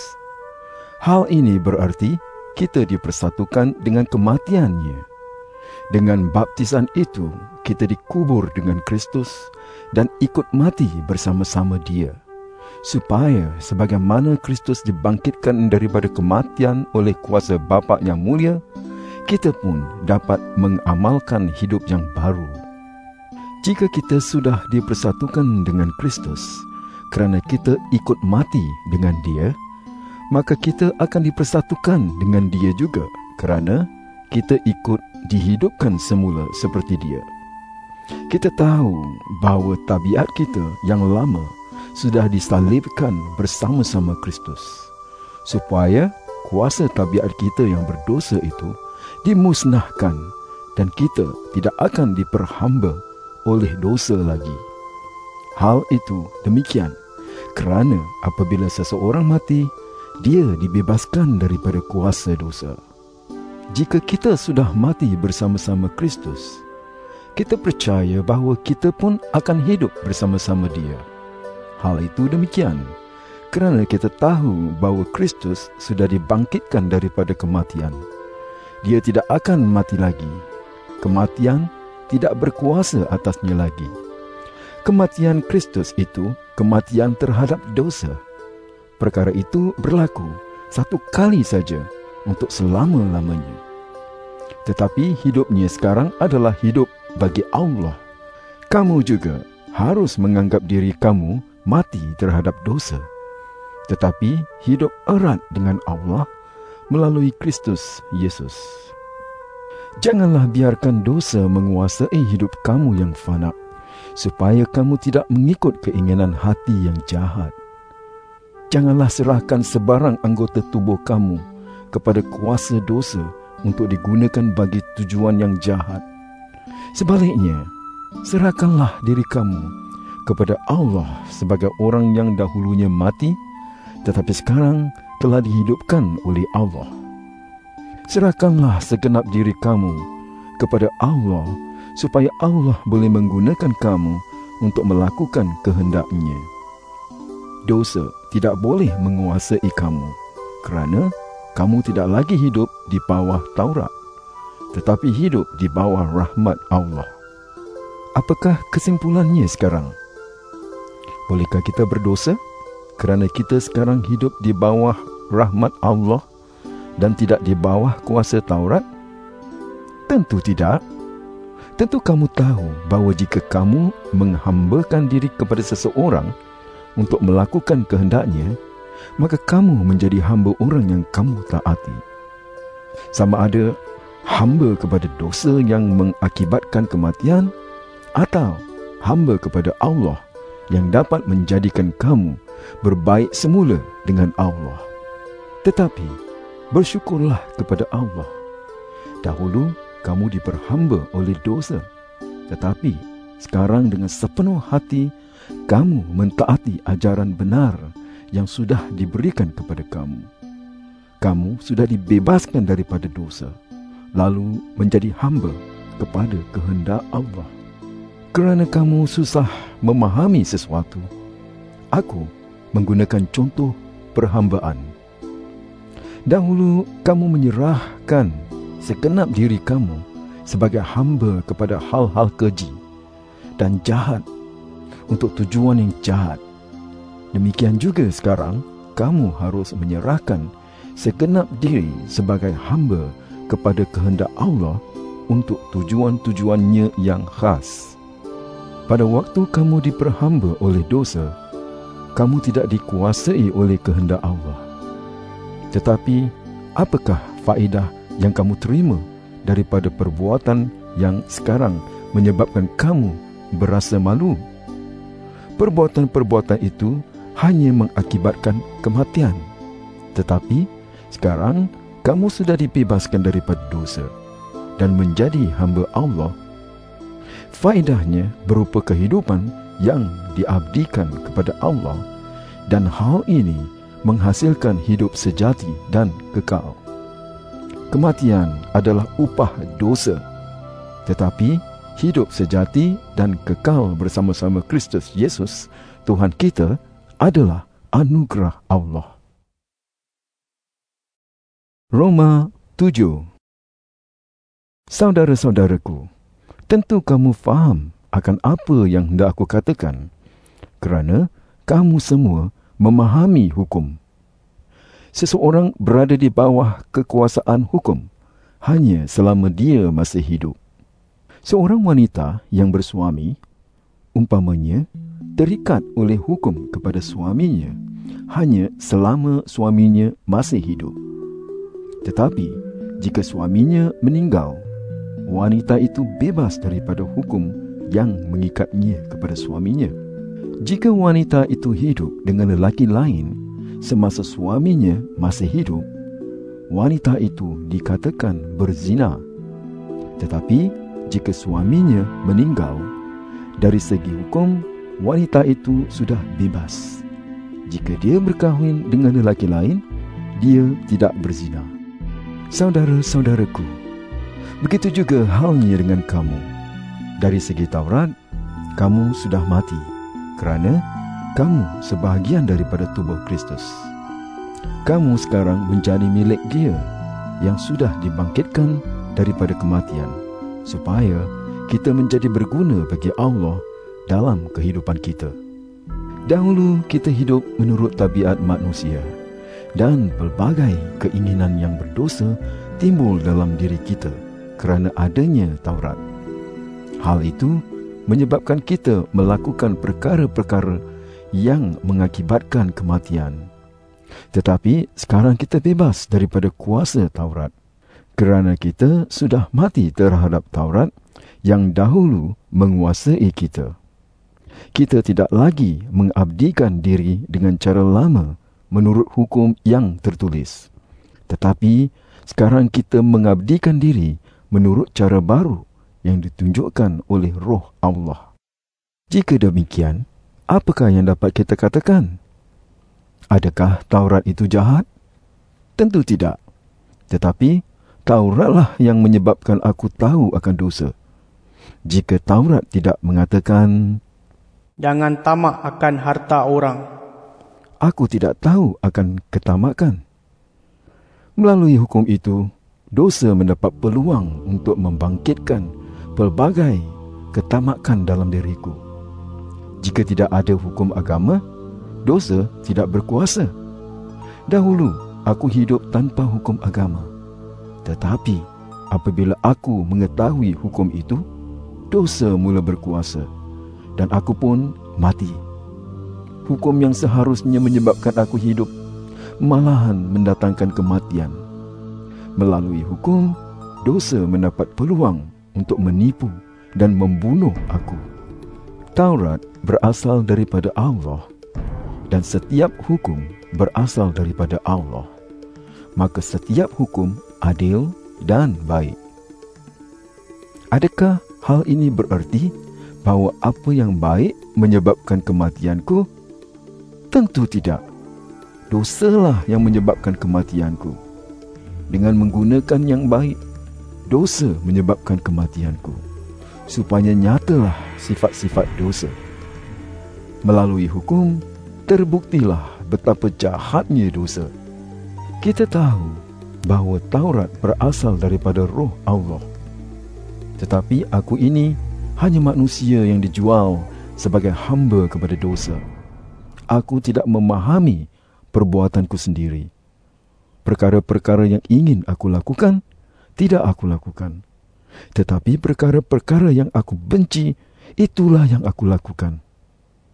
Hal ini berarti kita dipersatukan dengan kematiannya. Dengan baptisan itu, kita dikubur dengan Kristus dan ikut mati bersama-sama Dia, supaya sebagaimana Kristus dibangkitkan daripada kematian oleh kuasa Bapa yang mulia, kita pun dapat mengamalkan hidup yang baru. Jika kita sudah dipersatukan dengan Kristus kerana kita ikut mati dengan Dia, maka kita akan dipersatukan dengan Dia juga kerana kita ikut dihidupkan semula seperti Dia. Kita tahu bahawa tabiat kita yang lama sudah disalibkan bersama-sama Kristus, supaya kuasa tabiat kita yang berdosa itu dimusnahkan dan kita tidak akan diperhamba oleh dosa lagi. Hal itu demikian kerana apabila seseorang mati, dia dibebaskan daripada kuasa dosa. Jika kita sudah mati bersama-sama Kristus, kita percaya bahawa kita pun akan hidup bersama-sama Dia. Hal itu demikian kerana kita tahu bahawa Kristus sudah dibangkitkan daripada kematian. Dia tidak akan mati lagi. Kematian tidak berkuasa atasnya lagi. Kematian Kristus itu kematian terhadap dosa. Perkara itu berlaku satu kali saja untuk selama-lamanya. Tetapi hidupnya sekarang adalah hidup bagi Allah. Kamu juga harus menganggap diri kamu mati terhadap dosa, tetapi hidup erat dengan Allah melalui Kristus Yesus. Janganlah biarkan dosa menguasai hidup kamu yang fana, supaya kamu tidak mengikut keinginan hati yang jahat. Janganlah serahkan sebarang anggota tubuh kamu kepada kuasa dosa untuk digunakan bagi tujuan yang jahat. Sebaliknya, serahkanlah diri kamu kepada Allah sebagai orang yang dahulunya mati, tetapi sekarang telah dihidupkan oleh Allah. Serahkanlah segenap diri kamu kepada Allah, supaya Allah boleh menggunakan kamu untuk melakukan kehendak-Nya. Dosa tidak boleh menguasai kamu, kerana kamu tidak lagi hidup di bawah Taurat, tetapi hidup di bawah rahmat Allah. Apakah kesimpulannya sekarang? Bolehkah kita berdosa kerana kita sekarang hidup di bawah rahmat Allah dan tidak di bawah kuasa Taurat? Tentu tidak. Tentu kamu tahu bahawa jika kamu menghambakan diri kepada seseorang untuk melakukan kehendaknya, maka kamu menjadi hamba orang yang kamu taati. Sama ada hamba kepada dosa yang mengakibatkan kematian, atau hamba kepada Allah yang dapat menjadikan kamu berbaik semula dengan Allah. Tetapi bersyukurlah kepada Allah. Dahulu kamu diperhamba oleh dosa, tetapi sekarang dengan sepenuh hati kamu mentaati ajaran benar yang sudah diberikan kepada kamu. Kamu sudah dibebaskan daripada dosa, lalu menjadi hamba kepada kehendak Allah. Kerana kamu susah memahami sesuatu, aku menggunakan contoh perhambaan. Dahulu kamu menyerahkan segenap diri kamu sebagai hamba kepada hal-hal keji dan jahat untuk tujuan yang jahat. Demikian juga sekarang kamu harus menyerahkan segenap diri sebagai hamba kepada kehendak Allah untuk tujuan-tujuannya yang khas. Pada waktu kamu diperhamba oleh dosa, kamu tidak dikuasai oleh kehendak Allah. Tetapi, apakah faedah yang kamu terima daripada perbuatan yang sekarang menyebabkan kamu berasa malu? Perbuatan-perbuatan itu hanya mengakibatkan kematian. Tetapi, sekarang kamu sudah dibebaskan daripada dosa dan menjadi hamba Allah. Faedahnya berupa kehidupan yang diabdikan kepada Allah, dan hal ini menghasilkan hidup sejati dan kekal. Kematian adalah upah dosa, tetapi hidup sejati dan kekal bersama-sama Kristus Yesus, Tuhan kita, adalah anugerah Allah. Roma tujuh. Saudara-saudaraku, tentu kamu faham akan apa yang hendak aku katakan, kerana kamu semua memahami hukum. Seseorang berada di bawah kekuasaan hukum hanya selama dia masih hidup. Seorang wanita yang bersuami, umpamanya, terikat oleh hukum kepada suaminya hanya selama suaminya masih hidup. Tetapi, jika suaminya meninggal, wanita itu bebas daripada hukum yang mengikatnya kepada suaminya. Jika wanita itu hidup dengan lelaki lain semasa suaminya masih hidup, wanita itu dikatakan berzina. Tetapi, jika suaminya meninggal, dari segi hukum, wanita itu sudah bebas. Jika dia berkahwin dengan lelaki lain, dia tidak berzina. Saudara-saudaraku, begitu juga halnya dengan kamu. Dari segi Taurat, kamu sudah mati, kerana kamu sebahagian daripada tubuh Kristus. Kamu sekarang menjadi milik Dia yang sudah dibangkitkan daripada kematian, supaya kita menjadi berguna bagi Allah dalam kehidupan kita. Dahulu kita hidup menurut tabiat manusia, dan pelbagai keinginan yang berdosa timbul dalam diri kita kerana adanya Taurat. Hal itu menyebabkan kita melakukan perkara-perkara yang mengakibatkan kematian. Tetapi sekarang kita bebas daripada kuasa Taurat, kerana kita sudah mati terhadap Taurat yang dahulu menguasai kita. Kita tidak lagi mengabdikan diri dengan cara lama menurut hukum yang tertulis. Tetapi sekarang kita mengabdikan diri menurut cara baru yang ditunjukkan oleh Roh Allah. Jika demikian, apakah yang dapat kita katakan? Adakah Taurat itu jahat? Tentu tidak. Tetapi Tauratlah yang menyebabkan aku tahu akan dosa. Jika Taurat tidak mengatakan, jangan tamak akan harta orang, aku tidak tahu akan ketamakan. Melalui hukum itu, dosa mendapat peluang untuk membangkitkan pelbagai ketamakan dalam diriku. Jika tidak ada hukum agama, dosa tidak berkuasa. Dahulu, aku hidup tanpa hukum agama. Tetapi, apabila aku mengetahui hukum itu, dosa mula berkuasa, dan aku pun mati. Hukum yang seharusnya menyebabkan aku hidup, malahan mendatangkan kematian. Melalui hukum, dosa mendapat peluang untuk menipu dan membunuh aku. Taurat berasal daripada Allah, dan setiap hukum berasal daripada Allah. Maka setiap hukum adil dan baik. Adakah hal ini bererti bahawa apa yang baik menyebabkan kematianku? Tentu tidak. Dosalah yang menyebabkan kematianku. Dengan menggunakan yang baik, dosa menyebabkan kematianku, supaya nyatalah sifat-sifat dosa. Melalui hukum, terbuktilah betapa jahatnya dosa. Kita tahu bahawa Taurat berasal daripada Roh Allah. Tetapi aku ini hanya manusia yang dijual sebagai hamba kepada dosa. Aku tidak memahami perbuatanku sendiri. Perkara-perkara yang ingin aku lakukan, tidak aku lakukan. Tetapi perkara-perkara yang aku benci, itulah yang aku lakukan.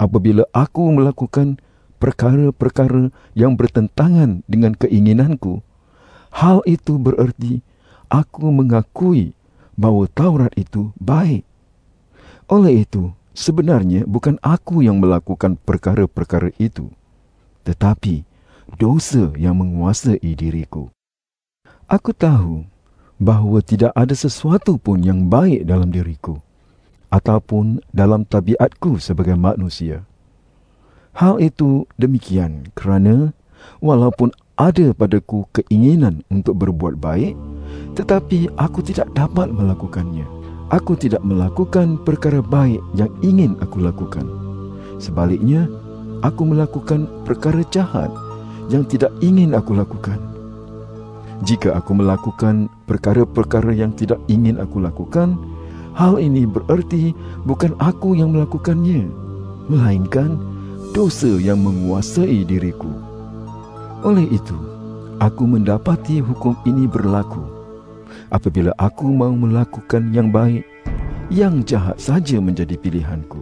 apabila aku melakukan perkara-perkara yang bertentangan dengan keinginanku, hal itu bererti aku mengakui bahawa Taurat itu baik. Oleh itu, sebenarnya bukan aku yang melakukan perkara-perkara itu, tetapi dosa yang menguasai diriku. Aku tahu bahawa tidak ada sesuatu pun yang baik dalam diriku, ataupun dalam tabiatku sebagai manusia. Hal itu demikian kerana walaupun ada padaku keinginan untuk berbuat baik, tetapi aku tidak dapat melakukannya. Aku tidak melakukan perkara baik yang ingin aku lakukan. Sebaliknya, aku melakukan perkara jahat yang tidak ingin aku lakukan. Jika aku melakukan perkara-perkara yang tidak ingin aku lakukan, hal ini bererti bukan aku yang melakukannya, melainkan dosa yang menguasai diriku. Oleh itu, aku mendapati hukum ini berlaku. Apabila aku mau melakukan yang baik, yang jahat saja menjadi pilihanku.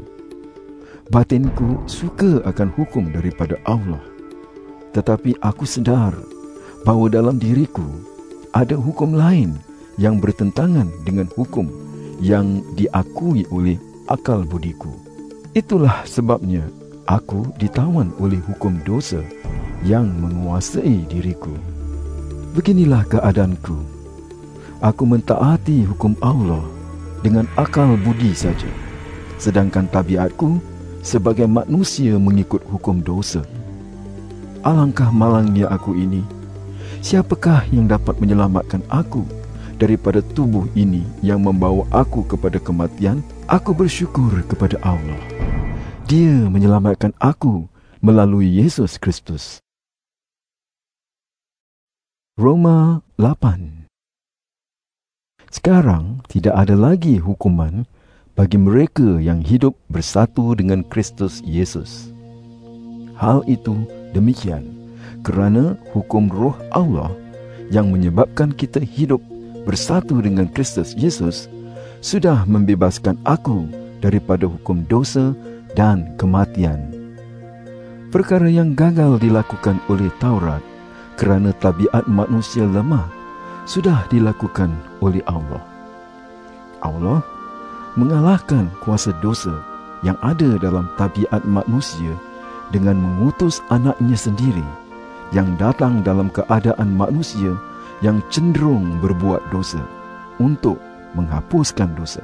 Batinku suka akan hukum daripada Allah, tetapi aku sedar bahawa dalam diriku ada hukum lain yang bertentangan dengan hukum yang diakui oleh akal budiku. Itulah sebabnya aku ditawan oleh hukum dosa yang menguasai diriku. Beginilah keadaanku. Aku mentaati hukum Allah dengan akal budi saja, sedangkan tabiatku sebagai manusia mengikut hukum dosa. Alangkah malangnya aku ini. Siapakah yang dapat menyelamatkan aku daripada tubuh ini yang membawa aku kepada kematian? Aku bersyukur kepada Allah. Dia menyelamatkan aku melalui Yesus Kristus. Roma lapan. Sekarang tidak ada lagi hukuman bagi mereka yang hidup bersatu dengan Kristus Yesus. Hal itu demikian kerana hukum Roh Allah yang menyebabkan kita hidup bersatu dengan Kristus Yesus sudah membebaskan aku daripada hukum dosa dan kematian. Perkara yang gagal dilakukan oleh Taurat kerana tabiat manusia lemah sudah dilakukan oleh Allah. Allah mengalahkan kuasa dosa yang ada dalam tabiat manusia dengan mengutus anaknya sendiri yang datang dalam keadaan manusia yang cenderung berbuat dosa untuk menghapuskan dosa.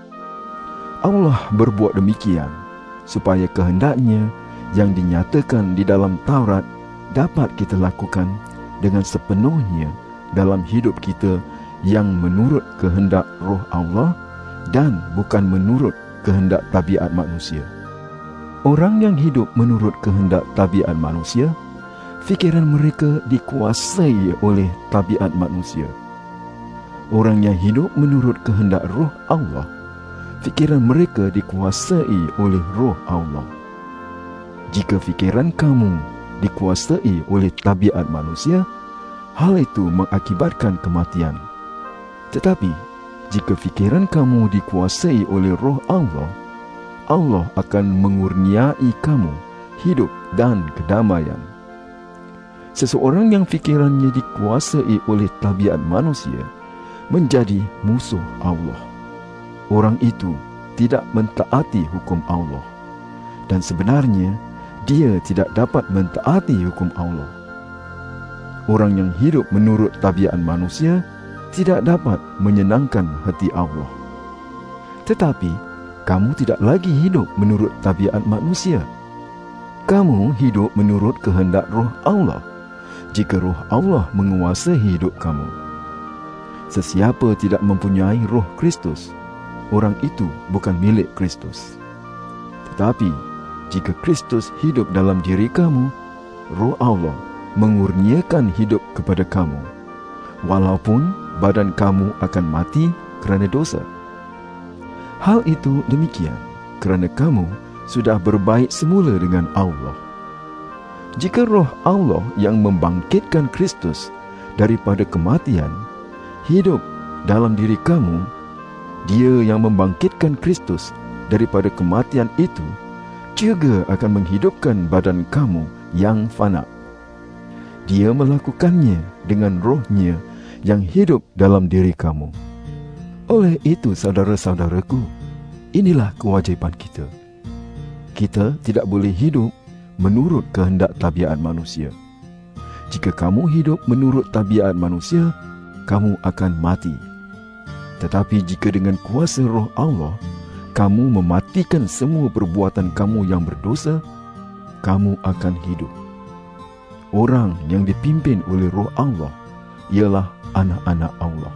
Allah berbuat demikian supaya kehendaknya yang dinyatakan di dalam Taurat dapat kita lakukan dengan sepenuhnya dalam hidup kita yang menurut kehendak Roh Allah dan bukan menurut kehendak tabiat manusia. Orang yang hidup menurut kehendak tabiat manusia, fikiran mereka dikuasai oleh tabiat manusia. Orang yang hidup menurut kehendak Roh Allah, fikiran mereka dikuasai oleh Roh Allah. Jika fikiran kamu dikuasai oleh tabiat manusia, hal itu mengakibatkan kematian. Tetapi, jika fikiran kamu dikuasai oleh Roh Allah, Allah akan mengurniai kamu hidup dan kedamaian. Seseorang yang fikirannya dikuasai oleh tabiat manusia menjadi musuh Allah. Orang itu tidak mentaati hukum Allah, dan sebenarnya dia tidak dapat mentaati hukum Allah. Orang yang hidup menurut tabiat manusia tidak dapat menyenangkan hati Allah. Tetapi kamu tidak lagi hidup menurut tabiat manusia. Kamu hidup menurut kehendak Roh Allah, jika Roh Allah menguasai hidup kamu. Sesiapa tidak mempunyai Roh Kristus, orang itu bukan milik Kristus. Tetapi jika Kristus hidup dalam diri kamu, Roh Allah mengurniakan hidup kepada kamu, walaupun badan kamu akan mati kerana dosa. Hal itu demikian kerana kamu sudah berbaik semula dengan Allah. Jika Roh Allah yang membangkitkan Kristus daripada kematian hidup dalam diri kamu, Dia yang membangkitkan Kristus daripada kematian itu juga akan menghidupkan badan kamu yang fana. Dia melakukannya dengan rohnya yang hidup dalam diri kamu. Oleh itu, saudara-saudaraku, inilah kewajiban kita. Kita tidak boleh hidup menurut kehendak tabiat manusia. Jika kamu hidup menurut tabiat manusia, kamu akan mati. Tetapi jika dengan kuasa Roh Allah, kamu mematikan semua perbuatan kamu yang berdosa, kamu akan hidup. Orang yang dipimpin oleh Roh Allah ialah anak-anak Allah.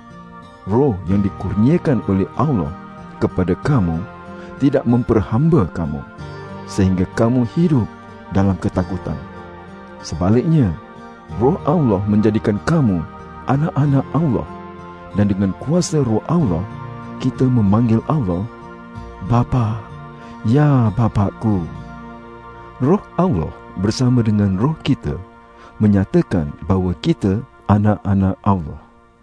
Roh yang dikurniakan oleh Allah kepada kamu tidak memperhamba kamu, sehingga kamu hidup dalam ketakutan. Sebaliknya, Roh Allah menjadikan kamu anak-anak Allah, dan dengan kuasa Roh Allah, kita memanggil Allah Bapa, ya Bapakku. Roh Allah bersama dengan roh kita menyatakan bahawa kita anak-anak Allah.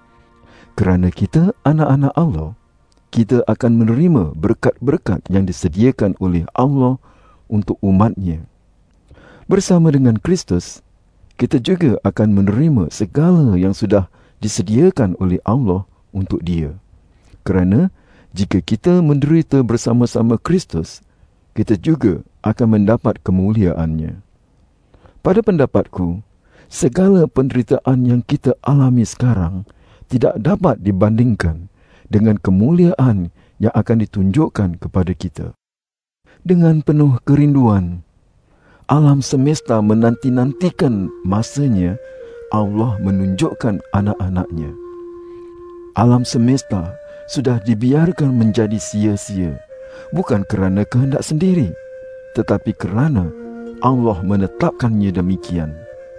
Kerana kita anak-anak Allah, kita akan menerima berkat-berkat yang disediakan oleh Allah untuk umat-Nya. Bersama dengan Kristus, kita juga akan menerima segala yang sudah disediakan oleh Allah untuk Dia. Kerana jika kita menderita bersama-sama Kristus, kita juga akan mendapat kemuliaan-Nya. Pada pendapatku, segala penderitaan yang kita alami sekarang tidak dapat dibandingkan dengan kemuliaan yang akan ditunjukkan kepada kita. Dengan penuh kerinduan, alam semesta menanti-nantikan masanya Allah menunjukkan anak-anak-Nya. Alam semesta sudah dibiarkan menjadi sia-sia, bukan kerana kehendak sendiri, tetapi kerana Allah menetapkannya demikian.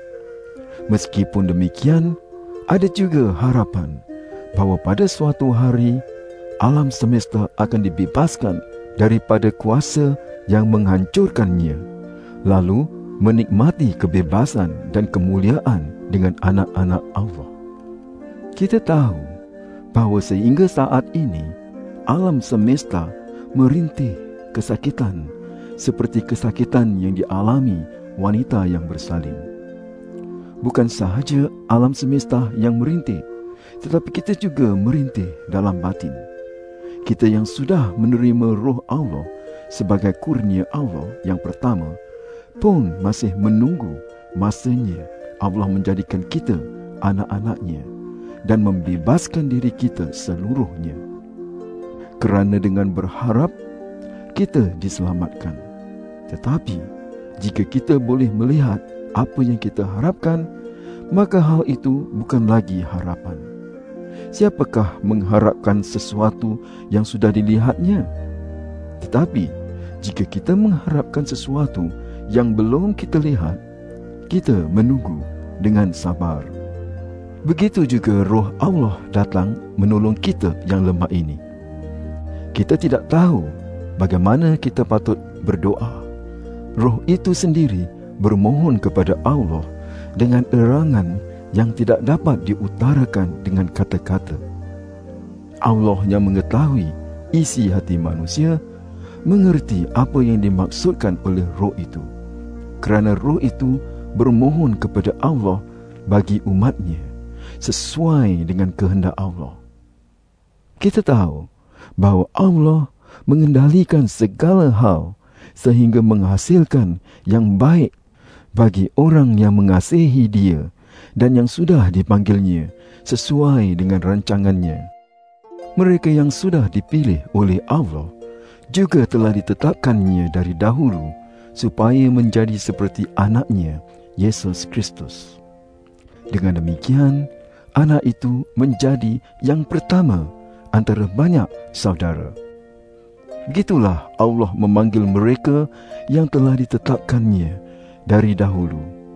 Meskipun demikian, ada juga harapan bahawa pada suatu hari alam semesta akan dibebaskan daripada kuasa yang menghancurkannya, lalu menikmati kebebasan dan kemuliaan dengan anak-anak Allah. Kita tahu bahawa sehingga saat ini alam semesta merintih kesakitan seperti kesakitan yang dialami wanita yang bersalin. Bukan sahaja alam semesta yang merintih, tetapi kita juga merintih dalam batin. Kita yang sudah menerima Roh Allah sebagai kurnia Allah yang pertama pun masih menunggu masanya Allah menjadikan kita anak-anak-Nya dan membebaskan diri kita seluruhnya. Kerana dengan berharap, kita diselamatkan. Tetapi, jika kita boleh melihat apa yang kita harapkan, maka hal itu bukan lagi harapan. Siapakah mengharapkan sesuatu yang sudah dilihatnya? Tetapi, jika kita mengharapkan sesuatu yang belum kita lihat, kita menunggu dengan sabar. Begitu juga Roh Allah datang menolong kita yang lemah ini. Kita tidak tahu bagaimana kita patut berdoa. Roh itu sendiri bermohon kepada Allah dengan erangan yang tidak dapat diutarakan dengan kata-kata. Allah yang mengetahui isi hati manusia mengerti apa yang dimaksudkan oleh Roh itu. Kerana Roh itu bermohon kepada Allah bagi umat-Nya sesuai dengan kehendak Allah. Kita tahu bahawa Allah mengendalikan segala hal sehingga menghasilkan yang baik bagi orang yang mengasihi Dia dan yang sudah dipanggilnya sesuai dengan rancangannya. Mereka yang sudah dipilih oleh Allah juga telah ditetapkannya dari dahulu supaya menjadi seperti anak-Nya, Yesus Kristus. Dengan demikian, anak itu menjadi yang pertama antara banyak saudara. Begitulah Allah memanggil mereka yang telah ditetapkannya dari dahulu.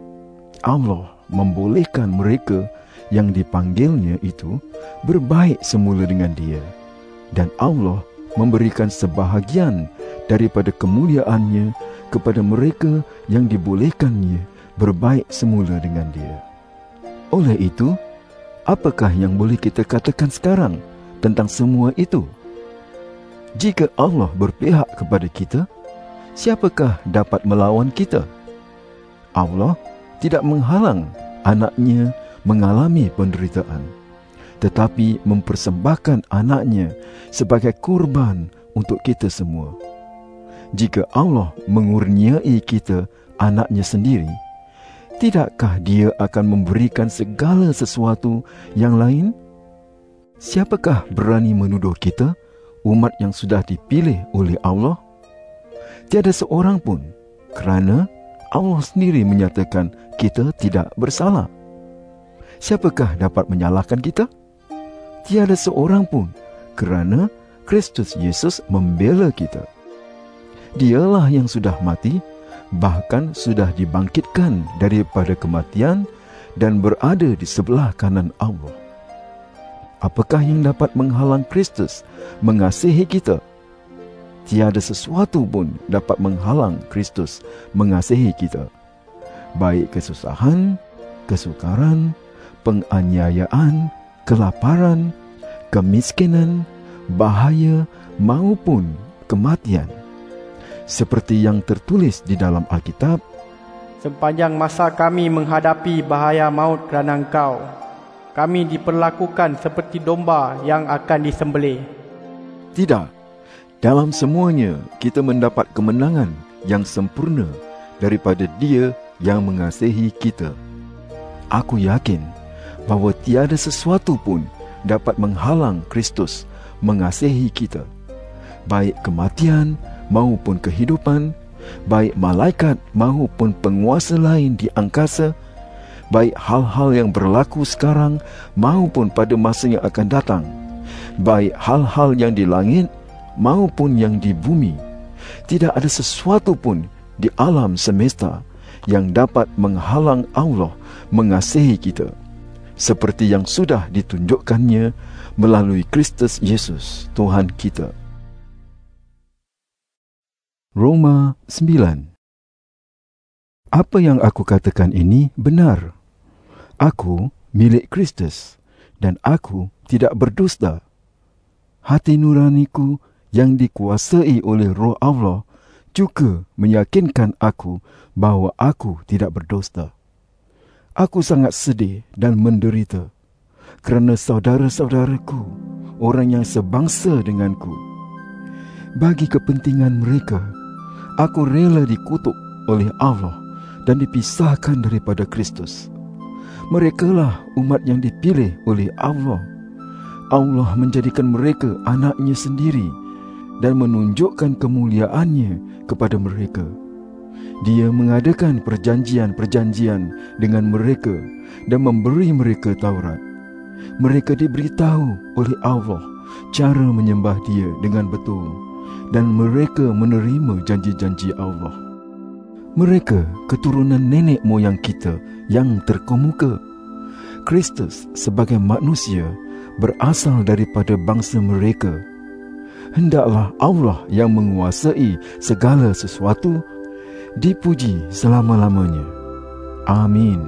Allah membolehkan mereka yang dipanggilnya itu berbaik semula dengan Dia, dan Allah memberikan sebahagian daripada kemuliaannya kepada mereka yang dibolehkannya berbaik semula dengan Dia. Oleh itu, apakah yang boleh kita katakan sekarang tentang semua itu? Jika Allah berpihak kepada kita, siapakah dapat melawan kita? Allah tidak menghalang anaknya mengalami penderitaan, tetapi mempersembahkan anaknya sebagai kurban untuk kita semua. Jika Allah mengurniai kita anaknya sendiri, tidakkah Dia akan memberikan segala sesuatu yang lain? Siapakah berani menuduh kita, umat yang sudah dipilih oleh Allah? Tiada seorang pun, kerana Allah sendiri menyatakan kita tidak bersalah. Siapakah dapat menyalahkan kita? Tiada seorang pun, kerana Kristus Yesus membela kita. Dialah yang sudah mati, bahkan sudah dibangkitkan daripada kematian dan berada di sebelah kanan Allah. Apakah yang dapat menghalang Kristus mengasihi kita? Tiada sesuatu pun dapat menghalang Kristus mengasihi kita. Baik kesusahan, kesukaran, penganiayaan, kelaparan, kemiskinan, bahaya maupun kematian. Seperti yang tertulis di dalam Alkitab, sepanjang masa kami menghadapi bahaya maut kerana Engkau, kami diperlakukan seperti domba yang akan disembelih. Tidak, dalam semuanya kita mendapat kemenangan yang sempurna daripada Dia yang mengasihi kita. Aku yakin bahawa tiada sesuatu pun dapat menghalang Kristus mengasihi kita. Baik kematian maupun kehidupan, baik malaikat maupun penguasa lain di angkasa, baik hal-hal yang berlaku sekarang maupun pada masa yang akan datang, baik hal-hal yang di langit maupun yang di bumi. Tidak ada sesuatu pun di alam semesta yang dapat menghalang Allah mengasihi kita, seperti yang sudah ditunjukkannya melalui Kristus Yesus Tuhan kita. Roma sembilan. Apa yang aku katakan ini benar. Aku milik Kristus dan aku tidak berdusta. Hati nuraniku yang dikuasai oleh Roh Allah juga meyakinkan aku bahawa aku tidak berdusta. Aku sangat sedih dan menderita kerana saudara-saudaraku, orang yang sebangsa denganku. Bagi kepentingan mereka, aku rela dikutuk oleh Allah dan dipisahkan daripada Kristus. Merekalah umat yang dipilih oleh Allah. Allah menjadikan mereka anak-Nya sendiri dan menunjukkan kemuliaannya kepada mereka. Dia mengadakan perjanjian-perjanjian dengan mereka dan memberi mereka Taurat. Mereka diberitahu oleh Allah cara menyembah Dia dengan betul, dan mereka menerima janji-janji Allah. Mereka keturunan nenek moyang kita yang terkemuka. Kristus sebagai manusia berasal daripada bangsa mereka. Hendaklah Allah yang menguasai segala sesuatu dipuji selama-lamanya. Amin.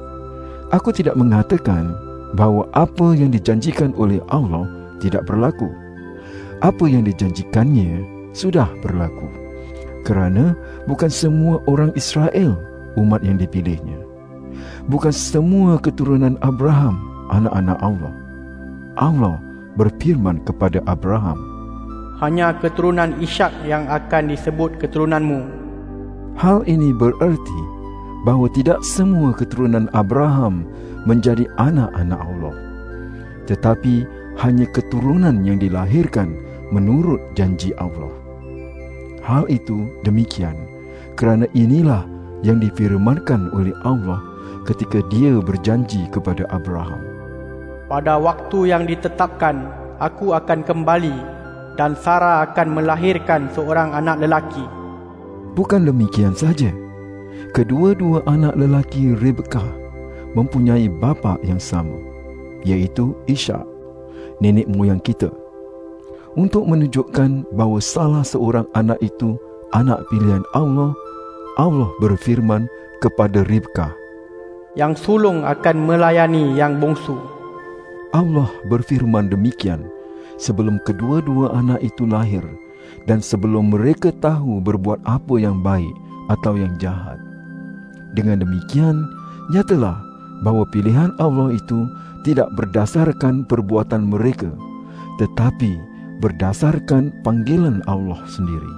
Aku tidak mengatakan bahawa apa yang dijanjikan oleh Allah tidak berlaku. Apa yang dijanjikannya sudah berlaku, kerana bukan semua orang Israel umat yang dipilihnya. Bukan semua keturunan Abraham anak-anak Allah. Allah berfirman kepada Abraham, hanya keturunan Ishak yang akan disebut keturunanmu. Hal ini bererti bahawa tidak semua keturunan Abraham menjadi anak-anak Allah, tetapi hanya keturunan yang dilahirkan menurut janji Allah. Hal itu demikian kerana inilah yang difirmankan oleh Allah ketika Dia berjanji kepada Abraham. Pada waktu yang ditetapkan, aku akan kembali dan Sarah akan melahirkan seorang anak lelaki. Bukan demikian saja, kedua-dua anak lelaki Rebekah mempunyai bapa yang sama, iaitu Ishak, nenek moyang kita. Untuk menunjukkan bahawa salah seorang anak itu anak pilihan Allah, Allah berfirman kepada Rebekah, yang sulung akan melayani yang bongsu. Allah berfirman demikian sebelum kedua-dua anak itu lahir dan sebelum mereka tahu berbuat apa yang baik atau yang jahat. Dengan demikian, nyatalah bahawa pilihan Allah itu tidak berdasarkan perbuatan mereka, tetapi berdasarkan panggilan Allah sendiri.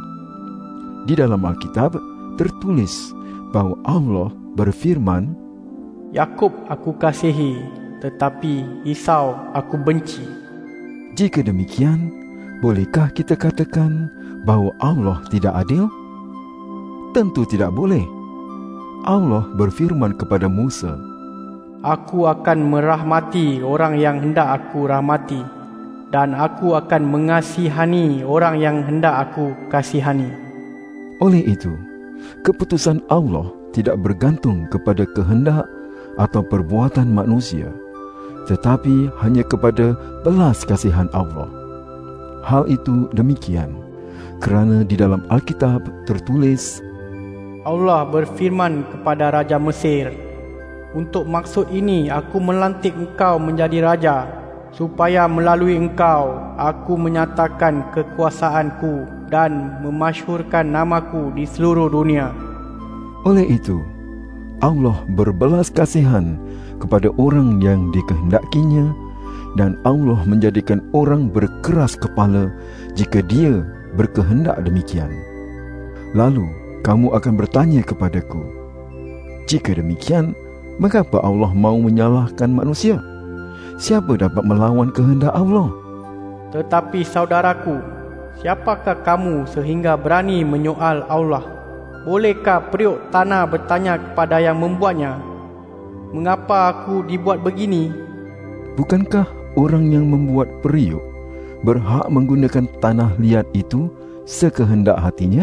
Di dalam Alkitab tertulis bahawa Allah berfirman, Yakub aku kasihi, tetapi Esau aku benci. Jika demikian, bolehkah kita katakan bahawa Allah tidak adil? Tentu tidak boleh. Allah berfirman kepada Musa, Aku akan merahmati orang yang hendak aku rahmati, dan aku akan mengasihani orang yang hendak aku kasihani. Oleh itu, keputusan Allah tidak bergantung kepada kehendak atau perbuatan manusia, tetapi hanya kepada belas kasihan Allah. Hal itu demikian kerana di dalam Alkitab tertulis, Allah berfirman kepada Raja Mesir, Untuk maksud ini aku melantik engkau menjadi raja, supaya melalui engkau aku menyatakan kekuasaanku dan memasyhurkan namaku di seluruh dunia. Oleh itu, Allah berbelas kasihan kepada orang yang dikehendakinya, dan Allah menjadikan orang berkeras kepala jika Dia berkehendak demikian. Lalu kamu akan bertanya kepadaku, jika demikian, mengapa Allah mau menyalahkan manusia? Siapa dapat melawan kehendak Allah? Tetapi saudaraku, siapakah kamu sehingga berani menyoal Allah? Bolehkah periuk tanah bertanya kepada yang membuatnya, mengapa aku dibuat begini? Bukankah orang yang membuat periuk berhak menggunakan tanah liat itu sekehendak hatinya?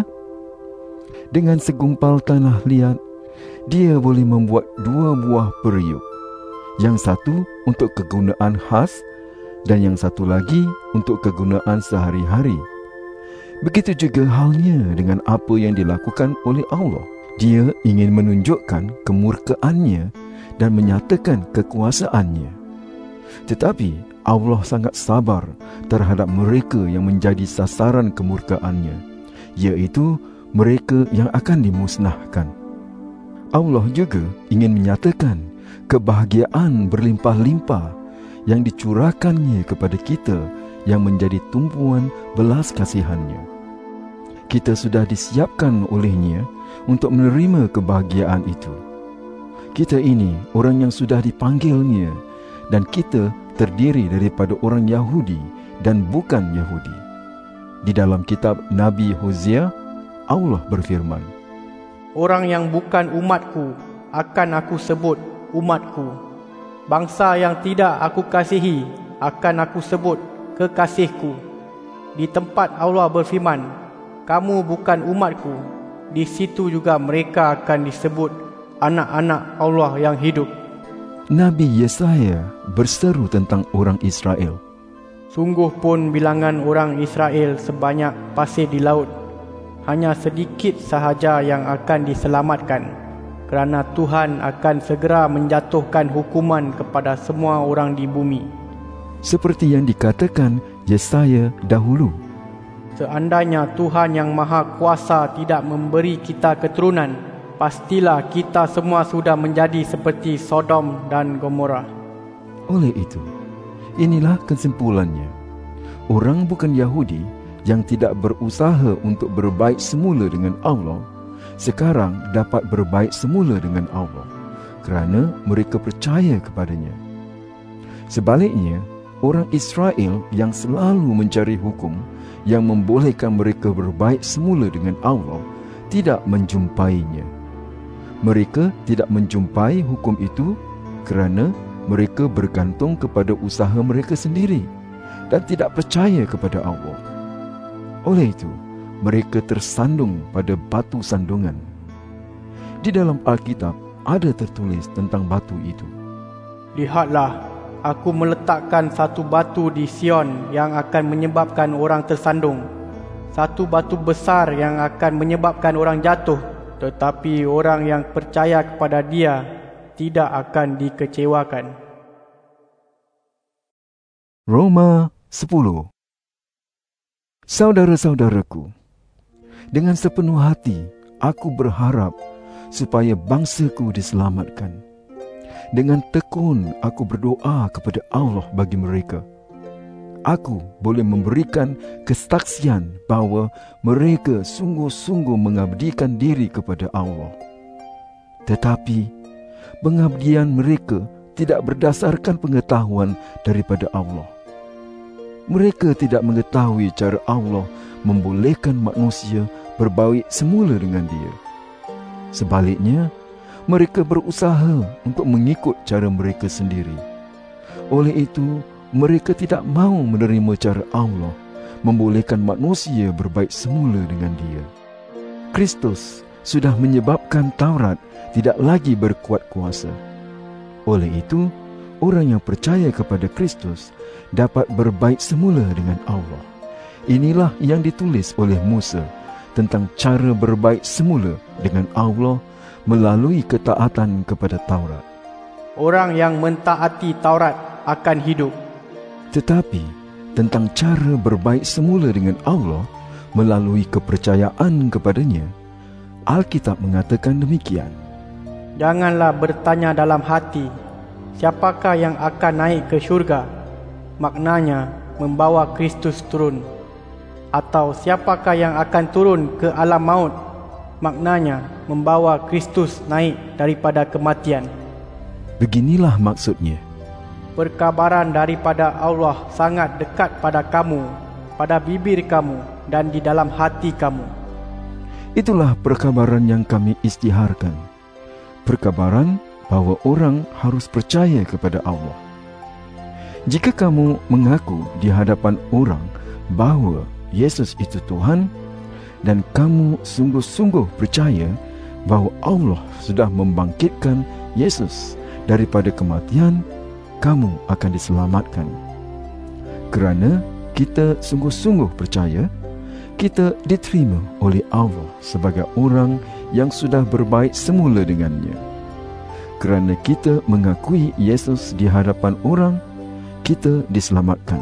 Dengan segumpal tanah liat, dia boleh membuat dua buah periuk, yang satu untuk kegunaan khas dan yang satu lagi untuk kegunaan sehari-hari. Begitu juga halnya dengan apa yang dilakukan oleh Allah. Dia ingin menunjukkan kemurkaannya dan menyatakan kekuasaannya. Tetapi Allah sangat sabar terhadap mereka yang menjadi sasaran kemurkaannya, iaitu mereka yang akan dimusnahkan. Allah juga ingin menyatakan kebahagiaan berlimpah-limpah yang dicurahkannya kepada kita yang menjadi tumpuan belas kasihannya. Kita sudah disiapkan olehnya untuk menerima kebahagiaan itu. Kita ini orang yang sudah dipanggilnya, dan kita terdiri daripada orang Yahudi dan bukan Yahudi. Di dalam kitab Nabi Hosea, Allah berfirman, Orang yang bukan umatku akan aku sebut umatku. Bangsa yang tidak aku kasihi akan aku sebut kekasihku. Di tempat Allah berfirman, kamu bukan umatku, di situ juga mereka akan disebut anak-anak Allah yang hidup. Nabi Yesaya berseru tentang orang Israel. Sungguh pun bilangan orang Israel sebanyak pasir di laut. Hanya sedikit sahaja yang akan diselamatkan, kerana Tuhan akan segera menjatuhkan hukuman kepada semua orang di bumi. Seperti yang dikatakan Yesaya dahulu, seandainya Tuhan yang Maha Kuasa tidak memberi kita keturunan, pastilah kita semua sudah menjadi seperti Sodom dan Gomora. Oleh itu, inilah kesimpulannya. Orang bukan Yahudi yang tidak berusaha untuk berbaik semula dengan Allah, sekarang dapat berbaik semula dengan Allah, kerana mereka percaya kepadanya. Sebaliknya, orang Israel yang selalu mencari hukum yang membolehkan mereka berbaik semula dengan Allah, tidak menjumpainya. Mereka tidak menjumpai hukum itu kerana mereka bergantung kepada usaha mereka sendiri dan tidak percaya kepada Allah. Oleh itu, mereka tersandung pada batu sandungan. Di dalam Alkitab ada tertulis tentang batu itu. Lihatlah, aku meletakkan satu batu di Sion yang akan menyebabkan orang tersandung, satu batu besar yang akan menyebabkan orang jatuh, tetapi orang yang percaya kepada Dia tidak akan dikecewakan. Roma sepuluh. Saudara-saudaraku, dengan sepenuh hati aku berharap supaya bangsaku diselamatkan. Dengan tekun aku berdoa kepada Allah bagi mereka. Aku boleh memberikan kesaksian bahawa mereka sungguh-sungguh mengabdikan diri kepada Allah. Tetapi pengabdian mereka tidak berdasarkan pengetahuan daripada Allah. Mereka tidak mengetahui cara Allah membolehkan manusia berbaik semula dengan Dia. Sebaliknya, mereka berusaha untuk mengikut cara mereka sendiri. Oleh itu, mereka tidak mahu menerima cara Allah membolehkan manusia berbaik semula dengan Dia. Kristus sudah menyebabkan Taurat tidak lagi berkuat kuasa. Oleh itu, orang yang percaya kepada Kristus dapat berbaik semula dengan Allah. Inilah yang ditulis oleh Musa tentang cara berbaik semula dengan Allah melalui ketaatan kepada Taurat. Orang yang mentaati Taurat akan hidup. Tetapi tentang cara berbaik semula dengan Allah melalui kepercayaan kepadanya, Alkitab mengatakan demikian. Janganlah bertanya dalam hati, siapakah yang akan naik ke syurga? Maknanya membawa Kristus turun. Atau siapakah yang akan turun ke alam maut? Maknanya membawa Kristus naik daripada kematian. Beginilah maksudnya. Perkabaran daripada Allah sangat dekat pada kamu, pada bibir kamu dan di dalam hati kamu. Itulah perkabaran yang kami isytiharkan. Perkabaran bahawa orang harus percaya kepada Allah. Jika kamu mengaku di hadapan orang bahawa Yesus itu Tuhan dan kamu sungguh-sungguh percaya bahawa Allah sudah membangkitkan Yesus daripada kematian, kamu akan diselamatkan. Kerana kita sungguh-sungguh percaya, kita diterima oleh Allah sebagai orang yang sudah berbaik semula dengannya. Kerana kita mengakui Yesus di hadapan orang, kita diselamatkan.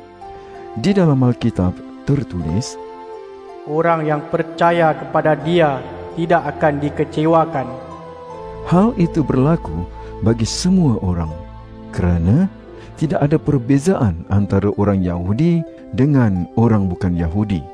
Di dalam Alkitab tertulis, orang yang percaya kepada Dia tidak akan dikecewakan. Hal itu berlaku bagi semua orang, kerana tidak ada perbezaan antara orang Yahudi dengan orang bukan Yahudi.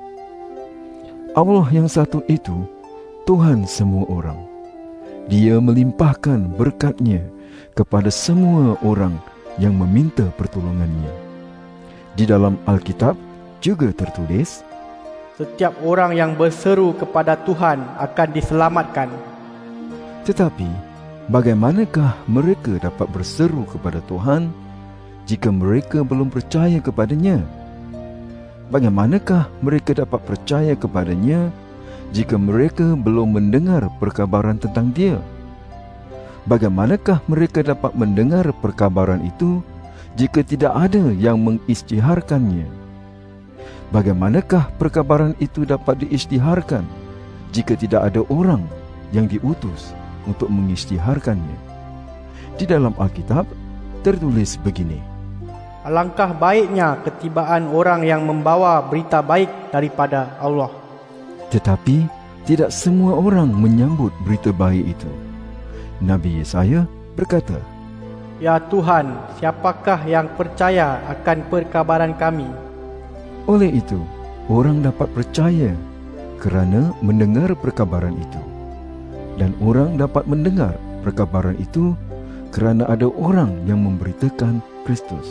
Allah yang satu itu Tuhan semua orang. Dia melimpahkan berkat-Nya kepada semua orang yang meminta pertolongannya. Di dalam Alkitab juga tertulis, setiap orang yang berseru kepada Tuhan akan diselamatkan. Tetapi, bagaimanakah mereka dapat berseru kepada Tuhan jika mereka belum percaya kepada-Nya? Bagaimanakah mereka dapat percaya kepada-Nya jika mereka belum mendengar perkabaran tentang Dia? Bagaimanakah mereka dapat mendengar perkabaran itu jika tidak ada yang mengisytiharkannya? Bagaimanakah perkabaran itu dapat diisytiharkan jika tidak ada orang yang diutus untuk mengisytiharkannya? Di dalam Alkitab tertulis begini, alangkah baiknya ketibaan orang yang membawa berita baik daripada Allah. Tetapi tidak semua orang menyambut berita baik itu. Nabi Yesaya berkata, Ya Tuhan, siapakah yang percaya akan perkabaran kami? Oleh itu, orang dapat percaya kerana mendengar perkabaran itu. Dan orang dapat mendengar perkabaran itu kerana ada orang yang memberitakan Kristus.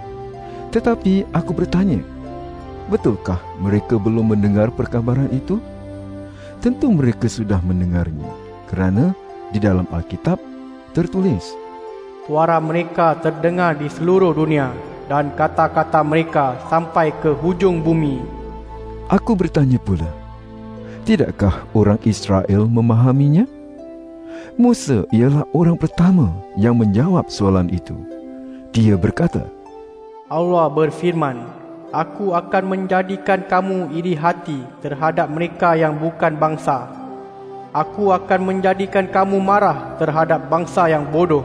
Tetapi aku bertanya, betulkah mereka belum mendengar perkabaran itu? Tentu mereka sudah mendengarnya, kerana di dalam Alkitab tertulis, suara mereka terdengar di seluruh dunia dan kata-kata mereka sampai ke hujung bumi. Aku bertanya pula, tidakkah orang Israel memahaminya? Musa ialah orang pertama yang menjawab soalan itu. Dia berkata, Allah berfirman, Aku akan menjadikan kamu iri hati terhadap mereka yang bukan bangsa. Aku akan menjadikan kamu marah terhadap bangsa yang bodoh.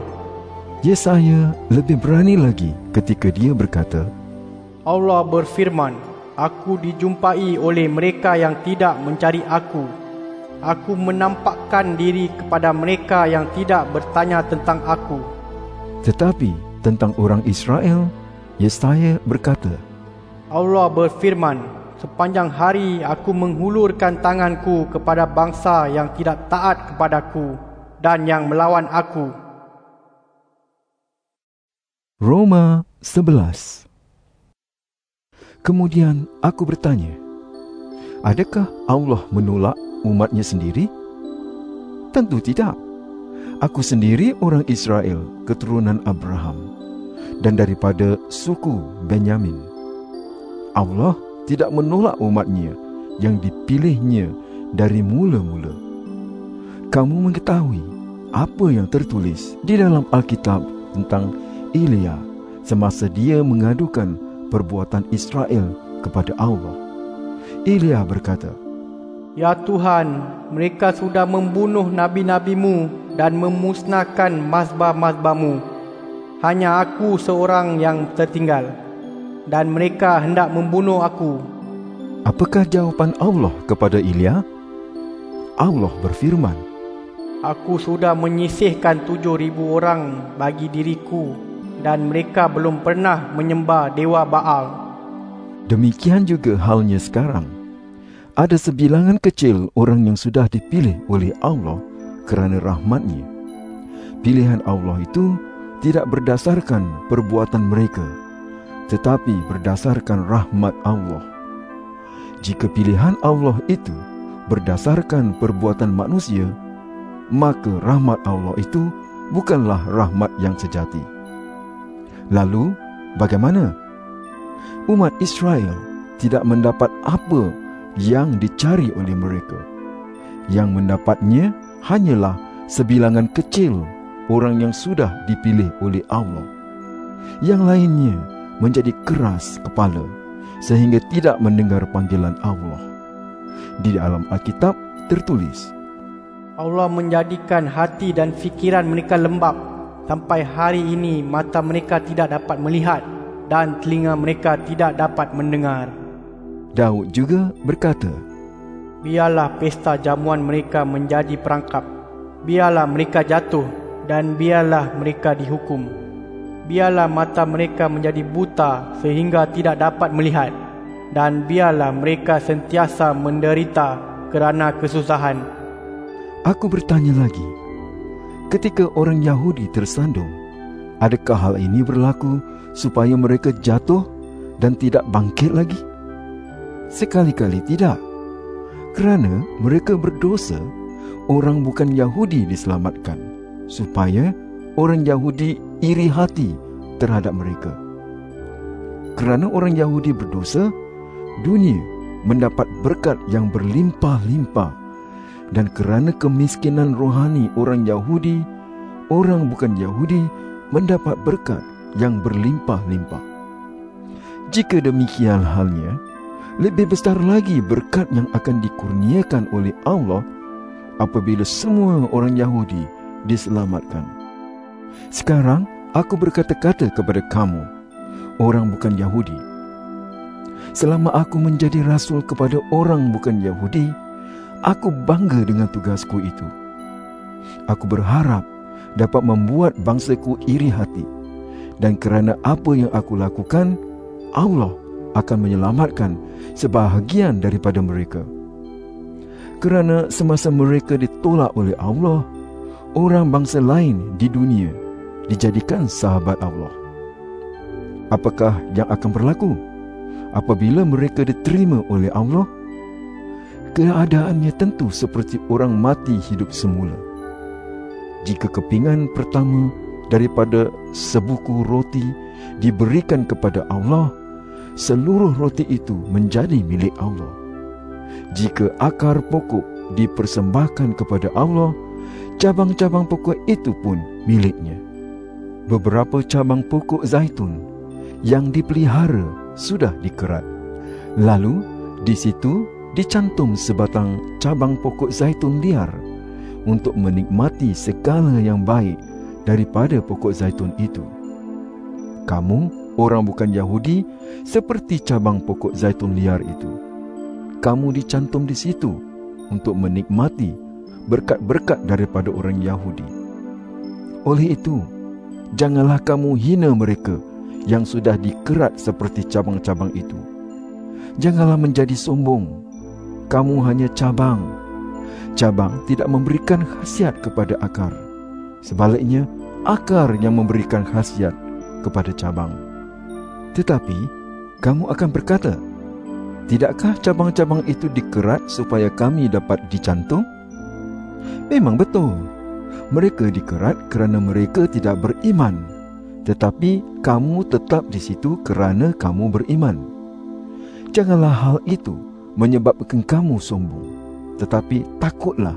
Yesaya lebih berani lagi ketika dia berkata, Allah berfirman, aku dijumpai oleh mereka yang tidak mencari aku. Aku menampakkan diri kepada mereka yang tidak bertanya tentang aku. Tetapi tentang orang Israel, Yesaya berkata, Allah berfirman, sepanjang hari aku menghulurkan tanganku kepada bangsa yang tidak taat kepadaku dan yang melawan aku. Roma sebelas. Kemudian aku bertanya, adakah Allah menolak umatnya sendiri? Tentu tidak. Aku sendiri orang Israel, keturunan Abraham, dan daripada suku Benyamin. Allah tidak menolak umatnya yang dipilihnya dari mula-mula. Kamu mengetahui apa yang tertulis di dalam Alkitab tentang Elia semasa dia mengadukan perbuatan Israel kepada Allah. Elia berkata, Ya Tuhan, mereka sudah membunuh nabi-nabimu dan memusnahkan mazbah-mazbahmu. Hanya aku seorang yang tertinggal, dan mereka hendak membunuh aku. Apakah jawapan Allah kepada Elia? Allah berfirman, Aku sudah menyisihkan tujuh ribu orang bagi diriku, dan mereka belum pernah menyembah dewa Baal. Demikian juga halnya sekarang. Ada sebilangan kecil orang yang sudah dipilih oleh Allah kerana rahmat-Nya. Pilihan Allah itu tidak berdasarkan perbuatan mereka, tetapi berdasarkan rahmat Allah. Jika pilihan Allah itu berdasarkan perbuatan manusia, maka rahmat Allah itu bukanlah rahmat yang sejati. Lalu, bagaimana? Umat Israel tidak mendapat apa yang dicari oleh mereka. Yang mendapatnya hanyalah sebilangan kecil orang yang sudah dipilih oleh Allah. Yang lainnya menjadi keras kepala sehingga tidak mendengar panggilan Allah. Di dalam Alkitab tertulis, Allah menjadikan hati dan fikiran mereka lembab, sampai hari ini mata mereka tidak dapat melihat dan telinga mereka tidak dapat mendengar. Daud juga berkata, Biarlah pesta jamuan mereka menjadi perangkap, biarlah mereka jatuh dan biarlah mereka dihukum. Biarlah mata mereka menjadi buta sehingga tidak dapat melihat, dan biarlah mereka sentiasa menderita kerana kesusahan. Aku bertanya lagi, ketika orang Yahudi tersandung, adakah hal ini berlaku supaya mereka jatuh dan tidak bangkit lagi? Sekali-kali tidak. Kerana mereka berdosa, orang bukan Yahudi diselamatkan, supaya orang Yahudi iri hati terhadap mereka. Kerana orang Yahudi berdosa, dunia mendapat berkat yang berlimpah-limpah, dan kerana kemiskinan rohani orang Yahudi, orang bukan Yahudi mendapat berkat yang berlimpah-limpah. Jika demikian halnya, lebih besar lagi berkat yang akan dikurniakan oleh Allah apabila semua orang Yahudi diselamatkan. Sekarang aku berkata-kata kepada kamu, orang bukan Yahudi. Selama aku menjadi rasul kepada orang bukan Yahudi, aku bangga dengan tugasku itu. Aku berharap dapat membuat bangsaku iri hati, dan kerana apa yang aku lakukan, Allah akan menyelamatkan sebahagian daripada mereka. Kerana semasa mereka ditolak oleh Allah, orang bangsa lain di dunia dijadikan sahabat Allah. Apakah yang akan berlaku apabila mereka diterima oleh Allah? Keadaannya tentu seperti orang mati hidup semula. Jika kepingan pertama daripada sebuku roti diberikan kepada Allah, seluruh roti itu menjadi milik Allah. Jika akar pokok dipersembahkan kepada Allah, cabang-cabang pokok itu pun miliknya. Beberapa cabang pokok zaitun yang dipelihara sudah dikerat. Lalu di situ dicantum sebatang cabang pokok zaitun liar untuk menikmati segala yang baik daripada pokok zaitun itu. Kamu orang bukan Yahudi seperti cabang pokok zaitun liar itu. Kamu dicantum di situ untuk menikmati berkat-berkat daripada orang Yahudi. Oleh itu, janganlah kamu hina mereka yang sudah dikerat seperti cabang-cabang itu. Janganlah menjadi sombong. Kamu hanya cabang. Cabang tidak memberikan khasiat kepada akar. Sebaliknya, akar yang memberikan khasiat kepada cabang. Tetapi, kamu akan berkata, tidakkah cabang-cabang itu dikerat supaya kami dapat dicantum? Memang betul. Mereka dikerat kerana mereka tidak beriman. Tetapi kamu tetap di situ kerana kamu beriman. Janganlah hal itu menyebabkan kamu sombong, tetapi takutlah.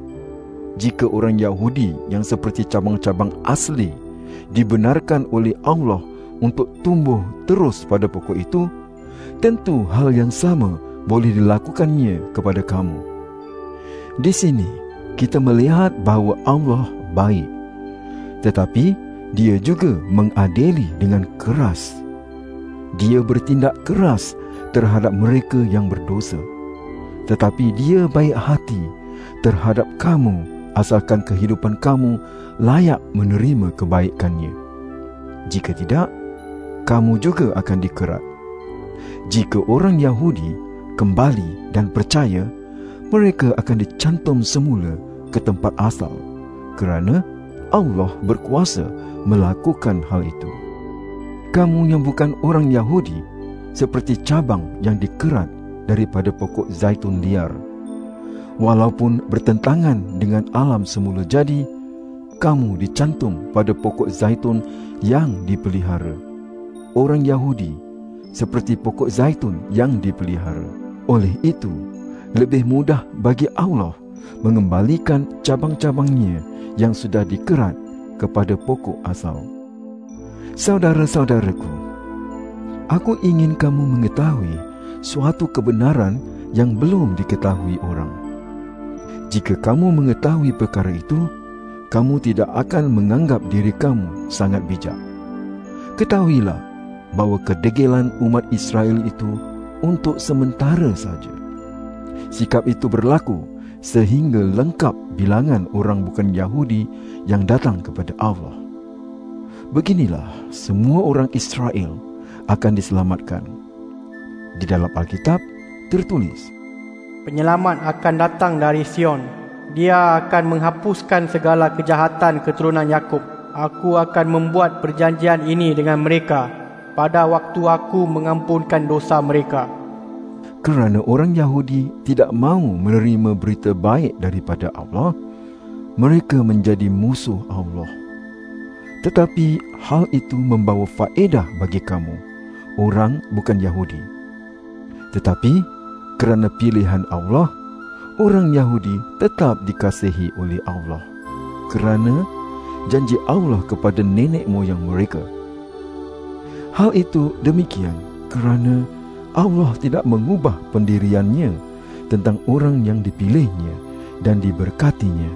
Jika orang Yahudi yang seperti cabang-cabang asli dibenarkan oleh Allah untuk tumbuh terus pada pokok itu, tentu hal yang sama boleh dilakukannya kepada kamu. Di sini kita melihat bahawa Allah baik, tetapi Dia juga mengadili dengan keras. Dia bertindak keras terhadap mereka yang berdosa, tetapi Dia baik hati terhadap kamu asalkan kehidupan kamu layak menerima kebaikannya. Jika tidak, kamu juga akan dikerat. Jika orang Yahudi kembali dan percaya, mereka akan dicantum semula ke tempat asal, kerana Allah berkuasa melakukan hal itu. Kamu yang bukan orang Yahudi seperti cabang yang dikerat daripada pokok zaitun liar. Walaupun bertentangan dengan alam semula jadi, kamu dicantum pada pokok zaitun yang dipelihara. Orang Yahudi seperti pokok zaitun yang dipelihara. Oleh itu, lebih mudah bagi Allah mengembalikan cabang-cabangnya yang sudah dikerat kepada pokok asal. Saudara-saudaraku, aku ingin kamu mengetahui suatu kebenaran yang belum diketahui orang. Jika kamu mengetahui perkara itu, kamu tidak akan menganggap diri kamu sangat bijak. Ketahuilah bahawa kedegilan umat Israel itu untuk sementara saja. Sikap itu berlaku sehingga lengkap bilangan orang bukan Yahudi yang datang kepada Allah. Beginilah semua orang Israel akan diselamatkan. Di dalam Alkitab tertulis, penyelamat akan datang dari Sion. Dia akan menghapuskan segala kejahatan keturunan Yakub. Aku akan membuat perjanjian ini dengan mereka pada waktu aku mengampunkan dosa mereka. Kerana orang Yahudi tidak mahu menerima berita baik daripada Allah, mereka menjadi musuh Allah. Tetapi hal itu membawa faedah bagi kamu, orang bukan Yahudi. Tetapi kerana pilihan Allah, orang Yahudi tetap dikasihi oleh Allah, kerana janji Allah kepada nenek moyang mereka. Hal itu demikian kerana Allah tidak mengubah pendiriannya tentang orang yang dipilihnya dan diberkatinya.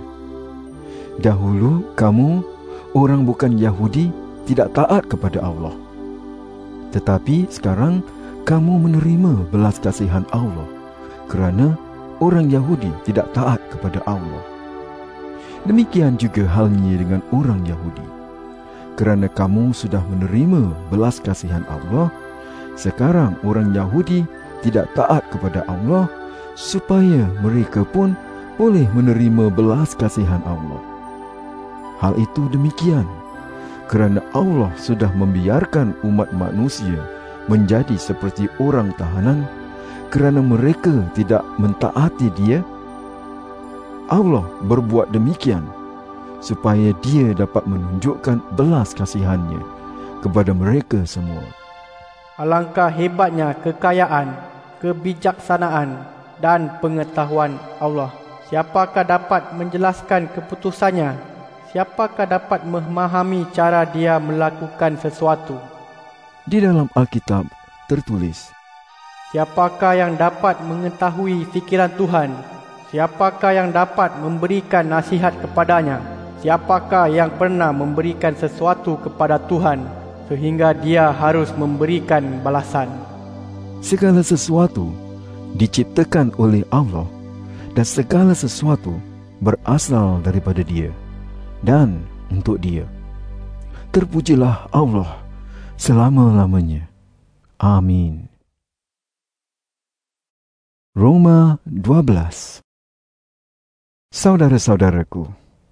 Dahulu kamu, orang bukan Yahudi, tidak taat kepada Allah. Tetapi sekarang kamu menerima belas kasihan Allah, kerana orang Yahudi tidak taat kepada Allah. Demikian juga halnya dengan orang Yahudi. Kerana kamu sudah menerima belas kasihan Allah, sekarang orang Yahudi tidak taat kepada Allah, supaya mereka pun boleh menerima belas kasihan Allah. Hal itu demikian kerana Allah sudah membiarkan umat manusia menjadi seperti orang tahanan, kerana mereka tidak mentaati Dia. Allah berbuat demikian supaya Dia dapat menunjukkan belas kasihannya kepada mereka semua. Alangkah hebatnya kekayaan, kebijaksanaan dan pengetahuan Allah. Siapakah dapat menjelaskan keputusannya? Siapakah dapat memahami cara Dia melakukan sesuatu? Di dalam Alkitab tertulis, siapakah yang dapat mengetahui fikiran Tuhan? Siapakah yang dapat memberikan nasihat kepadanya? Siapakah yang pernah memberikan sesuatu kepada Tuhan sehingga dia harus memberikan balasan. Segala sesuatu diciptakan oleh Allah dan segala sesuatu berasal daripada Dia dan untuk Dia. Terpujilah Allah selama-lamanya. Amin. Roma dua belas. Saudara-saudaraku,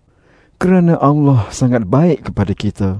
kerana Allah sangat baik kepada kita,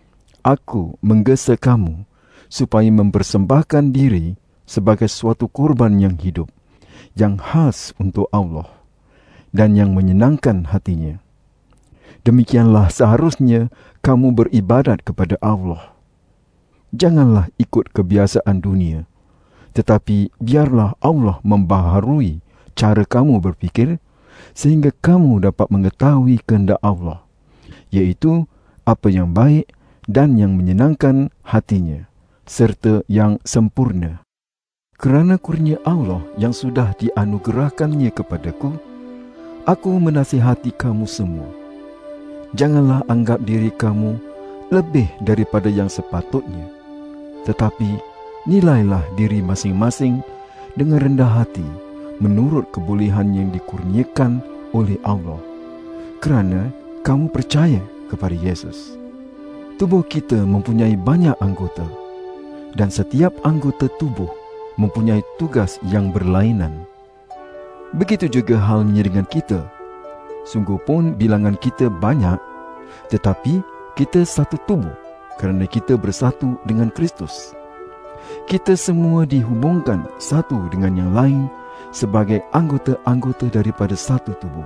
aku menggesa kamu supaya mempersembahkan diri sebagai suatu kurban yang hidup, yang khas untuk Allah dan yang menyenangkan hatinya. Demikianlah seharusnya kamu beribadat kepada Allah. Janganlah ikut kebiasaan dunia, tetapi biarlah Allah membaharui cara kamu berfikir, sehingga kamu dapat mengetahui kehendak Allah, iaitu apa yang baik dan yang menyenangkan hatinya, serta yang sempurna. Kerana kurnia Allah yang sudah dianugerahkannya kepadaku, aku menasihati kamu semua. Janganlah anggap diri kamu lebih daripada yang sepatutnya, tetapi nilailah diri masing-masing dengan rendah hati menurut kebolehan yang dikurniakan oleh Allah, kerana kamu percaya kepada Yesus. Tubuh kita mempunyai banyak anggota, dan setiap anggota tubuh mempunyai tugas yang berlainan. Begitu juga halnya dengan kita. Sungguh pun bilangan kita banyak, tetapi kita satu tubuh kerana kita bersatu dengan Kristus. Kita semua dihubungkan satu dengan yang lain sebagai anggota-anggota daripada satu tubuh.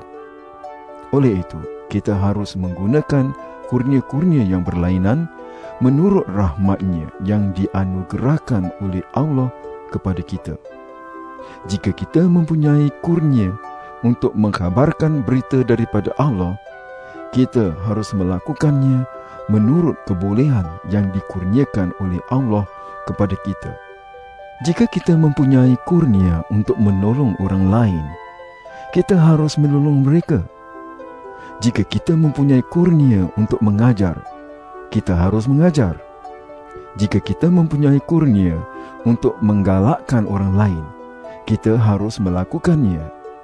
Oleh itu, kita harus menggunakan kurnia-kurnia yang berlainan menurut rahmat-Nya yang dianugerahkan oleh Allah kepada kita. Jika kita mempunyai kurnia untuk mengkhabarkan berita daripada Allah, kita harus melakukannya menurut kebolehan yang dikurniakan oleh Allah kepada kita. Jika kita mempunyai kurnia untuk menolong orang lain, kita harus menolong mereka. Jika kita mempunyai kurnia untuk mengajar, kita harus mengajar. Jika kita mempunyai kurnia untuk menggalakkan orang lain, kita harus melakukannya.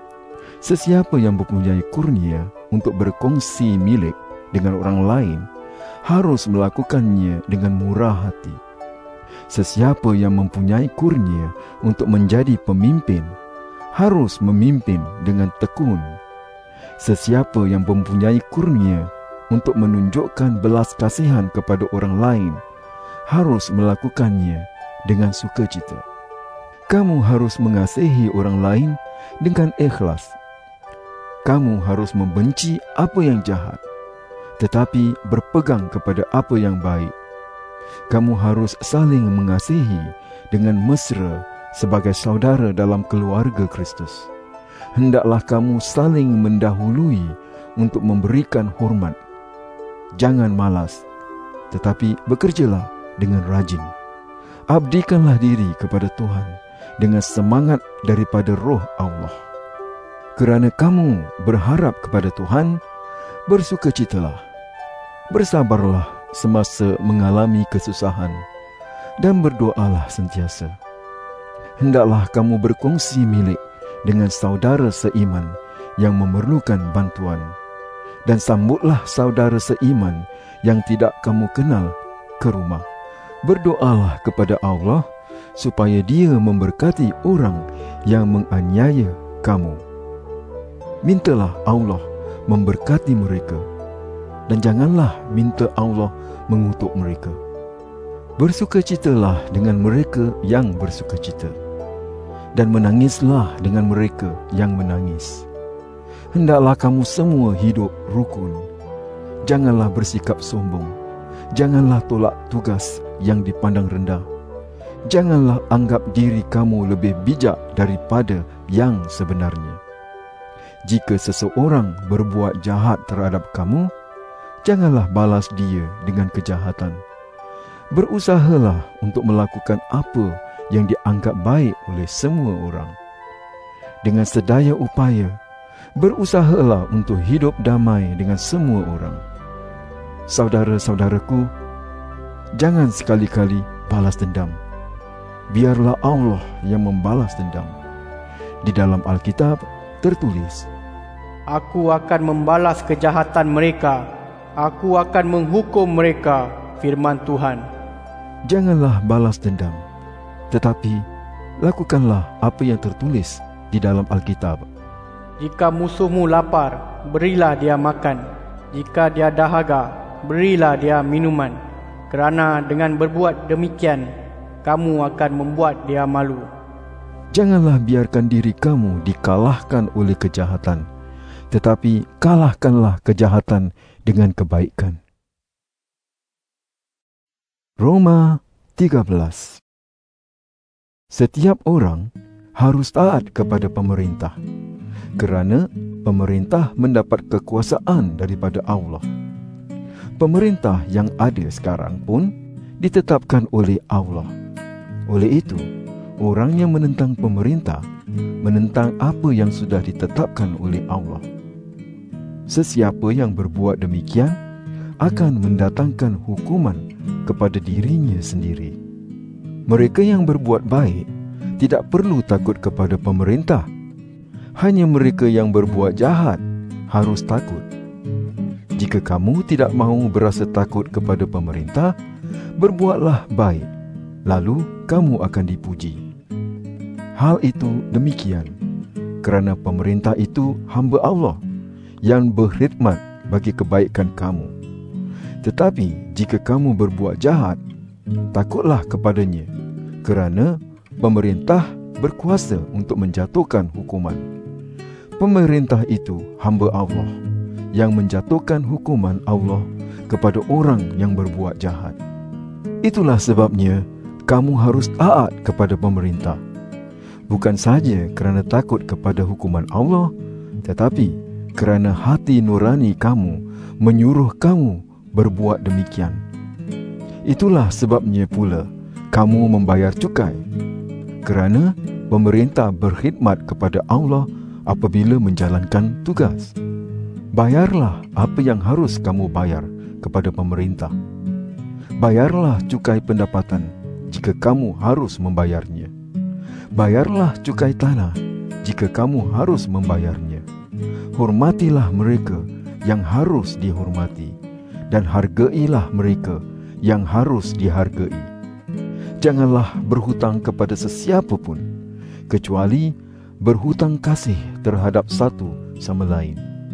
Sesiapa yang mempunyai kurnia untuk berkongsi milik dengan orang lain, harus melakukannya dengan murah hati. Sesiapa yang mempunyai kurnia untuk menjadi pemimpin, harus memimpin dengan tekun. Sesiapa yang mempunyai kurnia untuk menunjukkan belas kasihan kepada orang lain, harus melakukannya dengan sukacita. Kamu harus mengasihi orang lain dengan ikhlas. Kamu harus membenci apa yang jahat, tetapi berpegang kepada apa yang baik. Kamu harus saling mengasihi dengan mesra sebagai saudara dalam keluarga Kristus. Hendaklah kamu saling mendahului untuk memberikan hormat. Jangan malas, tetapi bekerjalah dengan rajin. Abdikanlah diri kepada Tuhan dengan semangat daripada Roh Allah. Kerana kamu berharap kepada Tuhan, bersukacitalah, bersabarlah semasa mengalami kesusahan, dan berdoalah sentiasa. Hendaklah kamu berkongsi milik dengan saudara seiman yang memerlukan bantuan, dan sambutlah saudara seiman yang tidak kamu kenal ke rumah. Berdoalah kepada Allah supaya Dia memberkati orang yang menganiaya kamu. Mintalah Allah memberkati mereka, dan janganlah minta Allah mengutuk mereka. Bersukacitalah dengan mereka yang bersukacita, dan menangislah dengan mereka yang menangis. Hendaklah kamu semua hidup rukun. Janganlah bersikap sombong. Janganlah tolak tugas yang dipandang rendah. Janganlah anggap diri kamu lebih bijak daripada yang sebenarnya. Jika seseorang berbuat jahat terhadap kamu, janganlah balas dia dengan kejahatan. Berusahalah untuk melakukan apa yang dianggap baik oleh semua orang. Dengan sedaya upaya, berusahalah untuk hidup damai dengan semua orang. Saudara-saudaraku, jangan sekali-kali balas dendam. Biarlah Allah yang membalas dendam. Di dalam Alkitab tertulis, Aku akan membalas kejahatan mereka. Aku akan menghukum mereka, firman Tuhan. Janganlah balas dendam, tetapi lakukanlah apa yang tertulis di dalam Alkitab. Jika musuhmu lapar, berilah dia makan. Jika dia dahaga, berilah dia minuman. Kerana dengan berbuat demikian, kamu akan membuat dia malu. Janganlah biarkan diri kamu dikalahkan oleh kejahatan, tetapi kalahkanlah kejahatan dengan kebaikan. Roma tiga belas. Setiap orang harus taat kepada pemerintah, kerana pemerintah mendapat kekuasaan daripada Allah. Pemerintah yang ada sekarang pun ditetapkan oleh Allah. Oleh itu, orang yang menentang pemerintah menentang apa yang sudah ditetapkan oleh Allah. Sesiapa yang berbuat demikian akan mendatangkan hukuman kepada dirinya sendiri. Mereka yang berbuat baik tidak perlu takut kepada pemerintah. Hanya mereka yang berbuat jahat harus takut. Jika kamu tidak mahu berasa takut kepada pemerintah, berbuatlah baik, lalu kamu akan dipuji. Hal itu demikian, kerana pemerintah itu hamba Allah yang berkhidmat bagi kebaikan kamu. Tetapi jika kamu berbuat jahat, takutlah kepadanya, kerana pemerintah berkuasa untuk menjatuhkan hukuman. Pemerintah itu hamba Allah yang menjatuhkan hukuman Allah kepada orang yang berbuat jahat. Itulah sebabnya kamu harus taat kepada pemerintah. Bukan saja kerana takut kepada hukuman Allah, tetapi kerana hati nurani kamu menyuruh kamu berbuat demikian. Itulah sebabnya pula kamu membayar cukai, kerana pemerintah berkhidmat kepada Allah apabila menjalankan tugas. Bayarlah apa yang harus kamu bayar kepada pemerintah. Bayarlah cukai pendapatan jika kamu harus membayarnya. Bayarlah cukai tanah jika kamu harus membayarnya. Hormatilah mereka yang harus dihormati, dan hargailah mereka yang harus dihargai. Janganlah berhutang kepada sesiapa pun, kecuali berhutang kasih terhadap satu sama lain.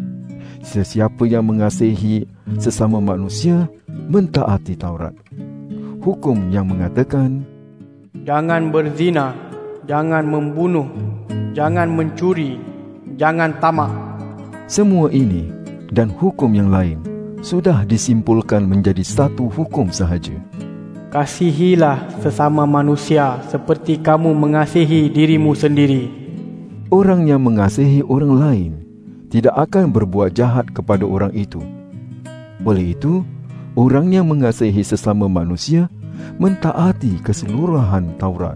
Sesiapa yang mengasihi sesama manusia mentaati Taurat. Hukum yang mengatakan, Jangan berzina, jangan membunuh, jangan mencuri, jangan tamak. Semua ini dan hukum yang lain sudah disimpulkan menjadi satu hukum sahaja. Kasihilah sesama manusia seperti kamu mengasihi dirimu sendiri. Orang yang mengasihi orang lain tidak akan berbuat jahat kepada orang itu. Oleh itu, orang yang mengasihi sesama manusia mentaati keseluruhan Taurat.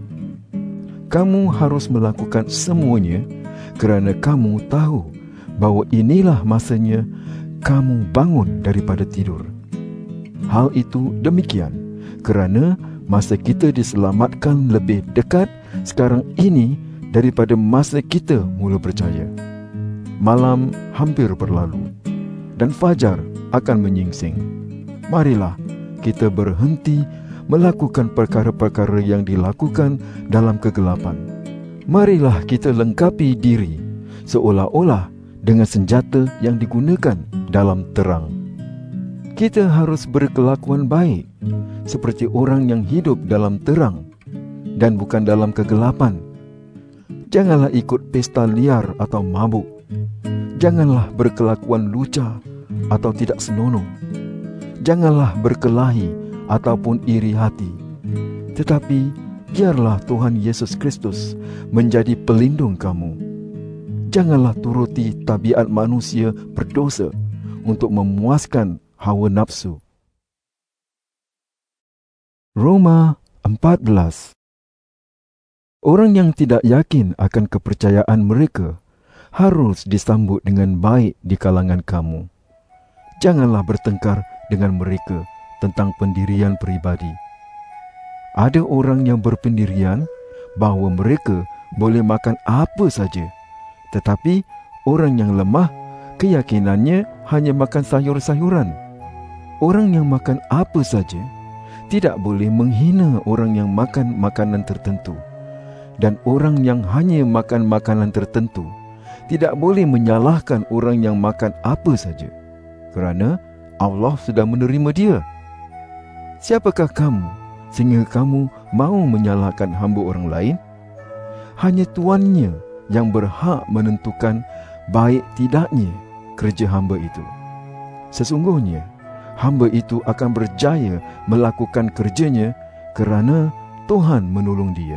Kamu harus melakukan semuanya kerana kamu tahu bahawa inilah masanya kamu bangun daripada tidur. Hal itu demikian kerana masa kita diselamatkan lebih dekat sekarang ini daripada masa kita mula percaya. Malam hampir berlalu dan fajar akan menyingsing. Marilah kita berhenti melakukan perkara-perkara yang dilakukan dalam kegelapan. Marilah kita lengkapi diri seolah-olah dengan senjata yang digunakan dalam terang. Kita harus berkelakuan baik seperti orang yang hidup dalam terang dan bukan dalam kegelapan. Janganlah ikut pesta liar atau mabuk. Janganlah berkelakuan lucah atau tidak senonoh. Janganlah berkelahi ataupun iri hati. Tetapi biarlah Tuhan Yesus Kristus menjadi pelindung kamu. Janganlah turuti tabiat manusia berdosa untuk memuaskan hawa nafsu. Roma empat belas. Orang yang tidak yakin akan kepercayaan mereka harus disambut dengan baik di kalangan kamu. Janganlah bertengkar dengan mereka tentang pendirian peribadi. Ada orang yang berpendirian bahawa mereka boleh makan apa saja, tetapi orang yang lemah keyakinannya hanya makan sayur-sayuran. Orang yang makan apa saja tidak boleh menghina orang yang makan makanan tertentu, dan orang yang hanya makan makanan tertentu tidak boleh menyalahkan orang yang makan apa saja, kerana Allah sudah menerima dia. Siapakah kamu sehingga kamu mau menyalahkan hamba orang lain? Hanya Tuannya yang berhak menentukan baik tidaknya kerja hamba itu. Sesungguhnya hamba itu akan berjaya melakukan kerjanya kerana Tuhan menolong dia.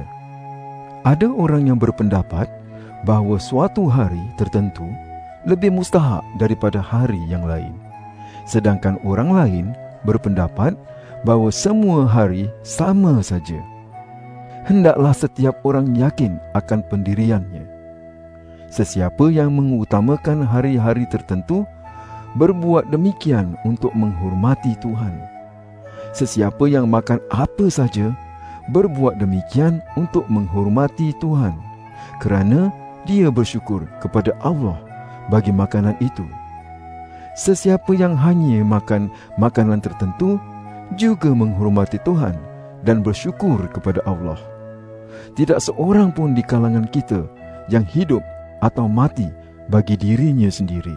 Ada orang yang berpendapat bahawa suatu hari tertentu lebih mustahak daripada hari yang lain, sedangkan orang lain berpendapat bahawa semua hari sama saja. Hendaklah setiap orang yakin akan pendiriannya. Sesiapa yang mengutamakan hari-hari tertentu berbuat demikian untuk menghormati Tuhan. Sesiapa yang makan apa saja berbuat demikian untuk menghormati Tuhan, kerana dia bersyukur kepada Allah bagi makanan itu. Sesiapa yang hanya makan makanan tertentu juga menghormati Tuhan dan bersyukur kepada Allah. Tidak seorang pun di kalangan kita yang hidup atau mati bagi dirinya sendiri.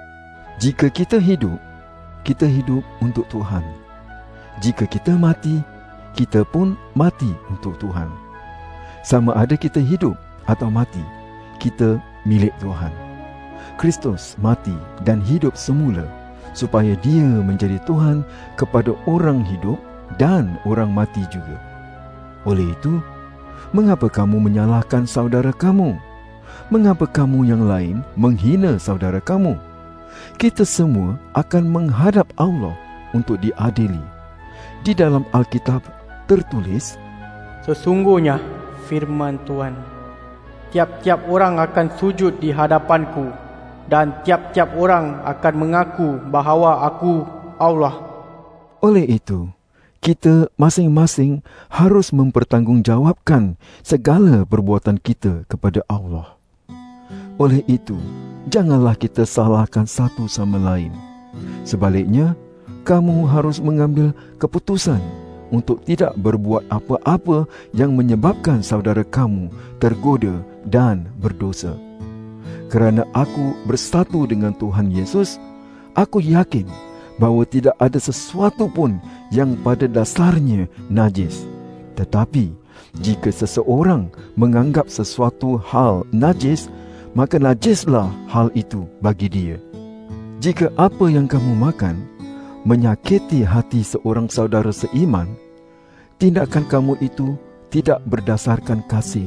Jika kita hidup, kita hidup untuk Tuhan. Jika kita mati, kita pun mati untuk Tuhan. Sama ada kita hidup atau mati, kita milik Tuhan. Kristus mati dan hidup semula supaya dia menjadi Tuhan kepada orang hidup dan orang mati juga. Oleh itu, mengapa kamu menyalahkan saudara kamu? Mengapa kamu yang lain menghina saudara kamu? Kita semua akan menghadap Allah untuk diadili. Di dalam Alkitab tertulis, sesungguhnya firman Tuhan, tiap-tiap orang akan sujud di hadapanku, dan tiap-tiap orang akan mengaku bahawa aku Allah. Oleh itu, kita masing-masing harus mempertanggungjawabkan segala perbuatan kita kepada Allah. Oleh itu, janganlah kita salahkan satu sama lain. Sebaliknya, kamu harus mengambil keputusan untuk tidak berbuat apa-apa yang menyebabkan saudara kamu tergoda dan berdosa. Kerana aku bersatu dengan Tuhan Yesus, aku yakin bahawa tidak ada sesuatu pun yang pada dasarnya najis. Tetapi, jika seseorang menganggap sesuatu hal najis, maka najislah hal itu bagi dia. Jika apa yang kamu makan menyakiti hati seorang saudara seiman, tindakan kamu itu tidak berdasarkan kasih.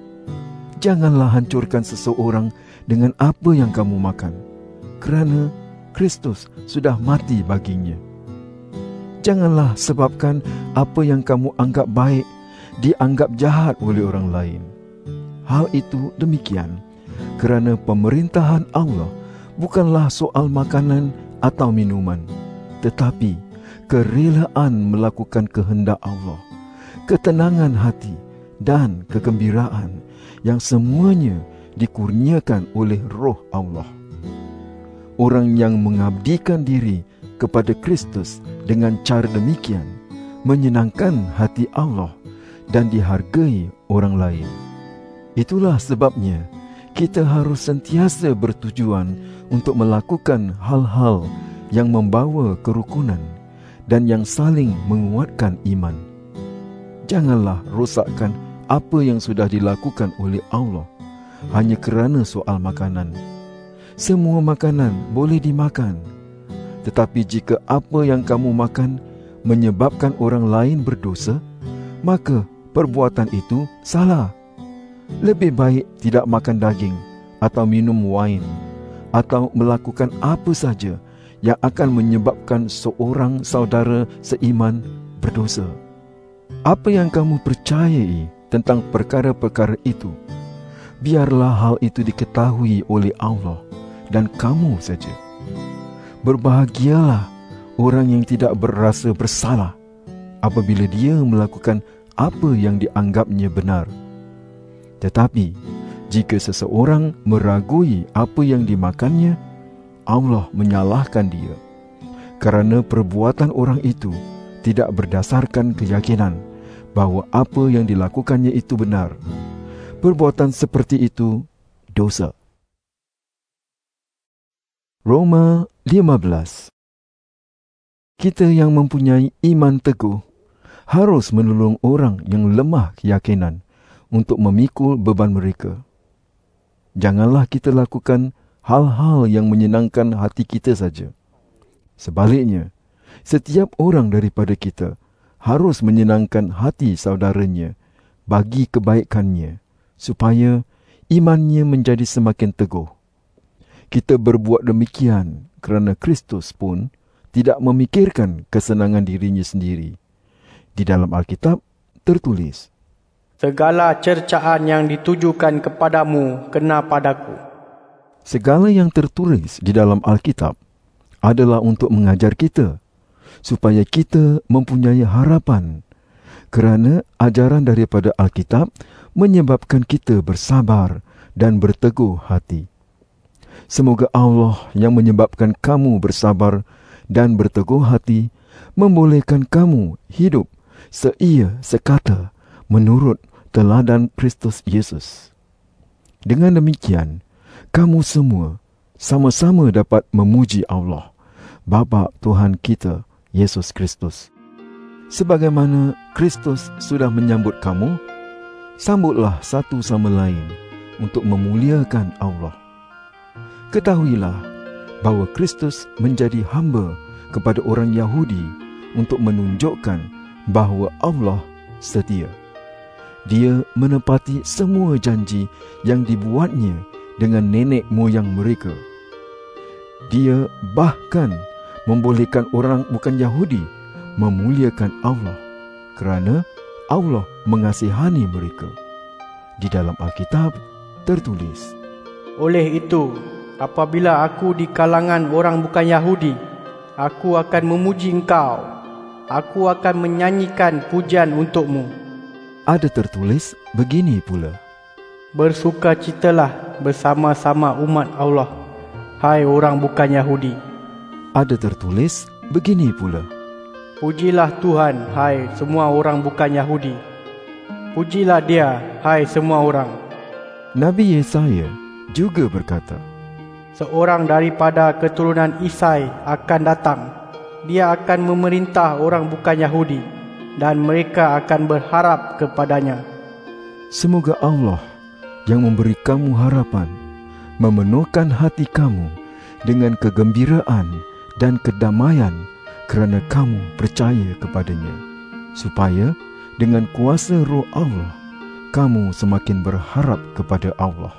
Janganlah hancurkan seseorang dengan apa yang kamu makan, kerana Kristus sudah mati baginya. Janganlah sebabkan apa yang kamu anggap baik dianggap jahat oleh orang lain. Hal itu demikian kerana pemerintahan Allah bukanlah soal makanan atau minuman, tetapi kerelaan melakukan kehendak Allah, ketenangan hati dan kegembiraan yang semuanya dikurniakan oleh Roh Allah. Orang yang mengabdikan diri kepada Kristus dengan cara demikian menyenangkan hati Allah dan dihargai orang lain. Itulah sebabnya kita harus sentiasa bertujuan untuk melakukan hal-hal yang membawa kerukunan dan yang saling menguatkan iman. Janganlah rosakkan apa yang sudah dilakukan oleh Allah hanya kerana soal makanan. Semua makanan boleh dimakan, tetapi jika apa yang kamu makan menyebabkan orang lain berdosa, maka perbuatan itu salah. Lebih baik tidak makan daging atau minum wain atau melakukan apa saja yang akan menyebabkan seorang saudara seiman berdosa. Apa yang kamu percayai tentang perkara-perkara itu, biarlah hal itu diketahui oleh Allah dan kamu saja. Berbahagialah orang yang tidak berasa bersalah apabila dia melakukan apa yang dianggapnya benar. Tetapi jika seseorang meragui apa yang dimakannya, Allah menyalahkan dia, kerana perbuatan orang itu tidak berdasarkan keyakinan bahawa apa yang dilakukannya itu benar. Perbuatan seperti itu dosa. Roma lima belas. Kita yang mempunyai iman teguh harus menolong orang yang lemah keyakinan untuk memikul beban mereka. Janganlah kita lakukan hal-hal yang menyenangkan hati kita saja. Sebaliknya, setiap orang daripada kita harus menyenangkan hati saudaranya bagi kebaikannya, supaya imannya menjadi semakin teguh. Kita berbuat demikian kerana Kristus pun tidak memikirkan kesenangan dirinya sendiri. Di dalam Alkitab tertulis, segala cercaan yang ditujukan kepadamu kena padaku. Segala yang tertulis di dalam Alkitab adalah untuk mengajar kita, supaya kita mempunyai harapan, kerana ajaran daripada Alkitab menyebabkan kita bersabar dan berteguh hati. Semoga Allah yang menyebabkan kamu bersabar dan berteguh hati membolehkan kamu hidup seia sekata menurut teladan Kristus Yesus. Dengan demikian, kamu semua sama-sama dapat memuji Allah, Bapa Tuhan kita, Yesus Kristus. Sebagaimana Kristus sudah menyambut kamu, sambutlah satu sama lain untuk memuliakan Allah. Ketahuilah bahawa Kristus menjadi hamba kepada orang Yahudi untuk menunjukkan bahawa Allah setia. Dia menepati semua janji yang dibuatnya dengan nenek moyang mereka. Dia bahkan membolehkan orang bukan Yahudi memuliakan Allah, kerana Allah mengasihani mereka. Di dalam Alkitab tertulis, oleh itu, apabila aku di kalangan orang bukan Yahudi, aku akan memuji engkau. Aku akan menyanyikan pujian untukmu. Ada tertulis begini pula, bersukacitalah bersama-sama umat Allah, hai orang bukan Yahudi. Ada tertulis begini pula, pujilah Tuhan, hai semua orang bukan Yahudi. Pujilah Dia, hai semua orang. Nabi Yesaya juga berkata, seorang daripada keturunan Isai akan datang. Dia akan memerintah orang bukan Yahudi, dan mereka akan berharap kepadanya. Semoga Allah yang memberi kamu harapan memenuhkan hati kamu dengan kegembiraan dan kedamaian kerana kamu percaya kepadanya, supaya dengan kuasa Roh Allah kamu semakin berharap kepada Allah.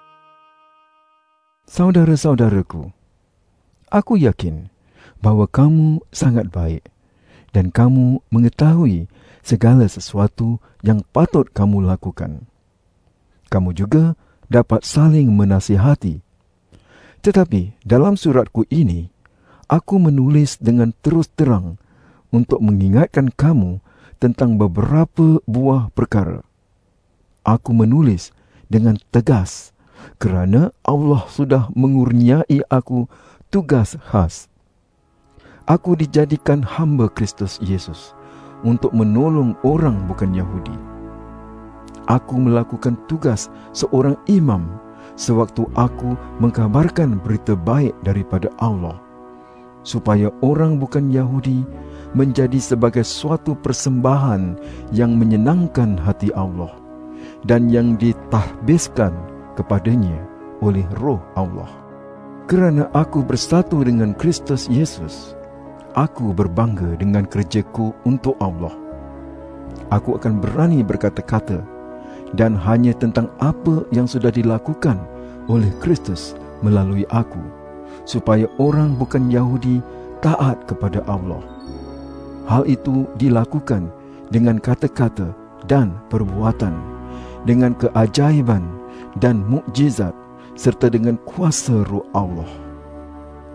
Saudara-saudaraku, aku yakin bahawa kamu sangat baik dan kamu mengetahui segala sesuatu yang patut kamu lakukan. Kamu juga dapat saling menasihati. Tetapi dalam suratku ini, aku menulis dengan terus terang untuk mengingatkan kamu tentang beberapa buah perkara. Aku menulis dengan tegas kerana Allah sudah mengurniai aku tugas khas. Aku dijadikan hamba Kristus Yesus untuk menolong orang bukan Yahudi. Aku melakukan tugas seorang imam sewaktu aku mengkabarkan berita baik daripada Allah, supaya orang bukan Yahudi menjadi sebagai suatu persembahan yang menyenangkan hati Allah dan yang ditahbiskan kepadanya oleh Roh Allah. Kerana aku bersatu dengan Kristus Yesus, aku berbangga dengan kerjaku untuk Allah. Aku akan berani berkata-kata dan hanya tentang apa yang sudah dilakukan oleh Kristus melalui aku, supaya orang bukan Yahudi taat kepada Allah. Hal itu dilakukan dengan kata-kata dan perbuatan, dengan keajaiban dan mukjizat, serta dengan kuasa Roh Allah.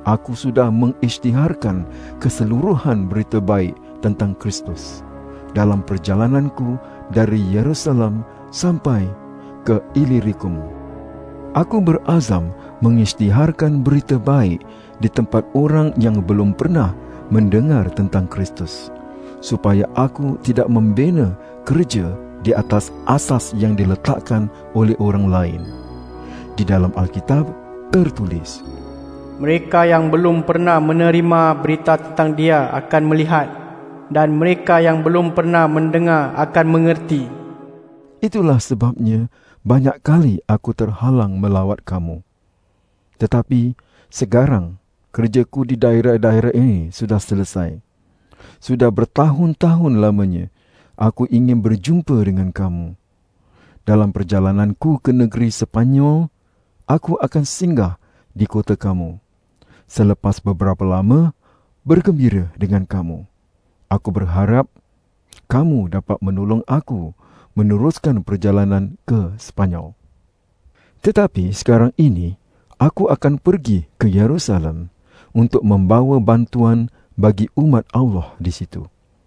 aku sudah mengisytiharkan keseluruhan berita baik tentang Kristus dalam perjalananku dari Yerusalem sampai ke Illyricum. Aku berazam mengisytiharkan berita baik di tempat orang yang belum pernah mendengar tentang Kristus, supaya aku tidak membina kerja di atas asas yang diletakkan oleh orang lain. Di dalam Alkitab tertulis, mereka yang belum pernah menerima berita tentang Dia akan melihat, dan mereka yang belum pernah mendengar akan mengerti. Itulah sebabnya banyak kali aku terhalang melawat kamu. Tetapi sekarang kerjaku di daerah-daerah ini sudah selesai. Sudah bertahun-tahun lamanya aku ingin berjumpa dengan kamu. Dalam perjalananku ke negeri Sepanyol, aku akan singgah di kota kamu. Selepas beberapa lama bergembira dengan kamu, aku berharap kamu dapat menolong aku meneruskan perjalanan ke Sepanyol. Tetapi sekarang ini, aku akan pergi ke Yerusalem untuk membawa bantuan bagi umat Allah di situ.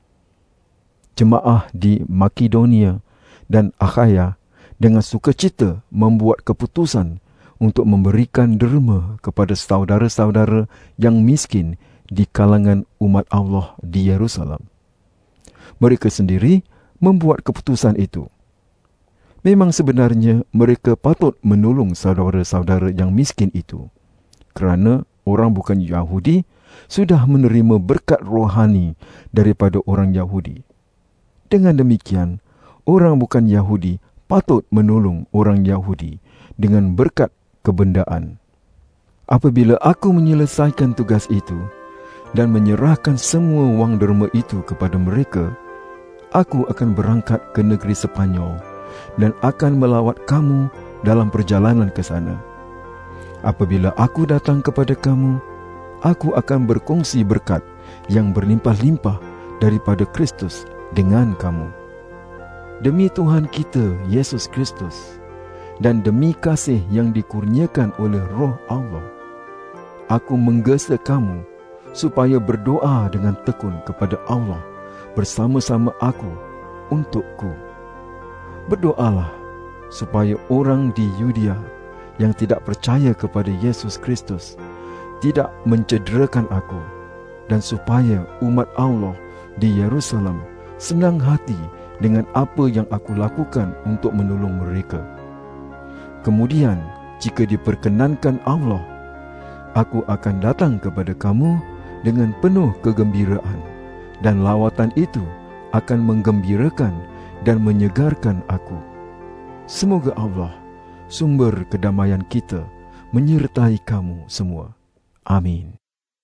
Jemaah di Makedonia dan Akhaya dengan sukacita membuat keputusan untuk memberikan derma kepada saudara-saudara yang miskin di kalangan umat Allah di Yerusalem. Mereka sendiri membuat keputusan itu. Memang sebenarnya mereka patut menolong saudara-saudara yang miskin itu, kerana orang bukan Yahudi sudah menerima berkat rohani daripada orang Yahudi. Dengan demikian, orang bukan Yahudi patut menolong orang Yahudi dengan berkat kebendaan. Apabila aku menyelesaikan tugas itu dan menyerahkan semua wang derma itu kepada mereka, aku akan berangkat ke negeri Sepanyol dan akan melawat kamu dalam perjalanan ke sana. Apabila aku datang kepada kamu, aku akan berkongsi berkat yang berlimpah-limpah daripada Kristus dengan kamu. Demi Tuhan kita Yesus Kristus dan demi kasih yang dikurniakan oleh Roh Allah, aku menggesa kamu supaya berdoa dengan tekun kepada Allah bersama-sama aku untukku. Berdoalah supaya orang di Yudea yang tidak percaya kepada Yesus Kristus tidak mencederakan aku, dan supaya umat Allah di Yerusalem senang hati dengan apa yang aku lakukan untuk menolong mereka. Kemudian, jika diperkenankan Allah, aku akan datang kepada kamu dengan penuh kegembiraan, dan lawatan itu akan menggembirakan dan menyegarkan aku. Semoga Allah, sumber kedamaian kita, menyertai kamu semua. Amin.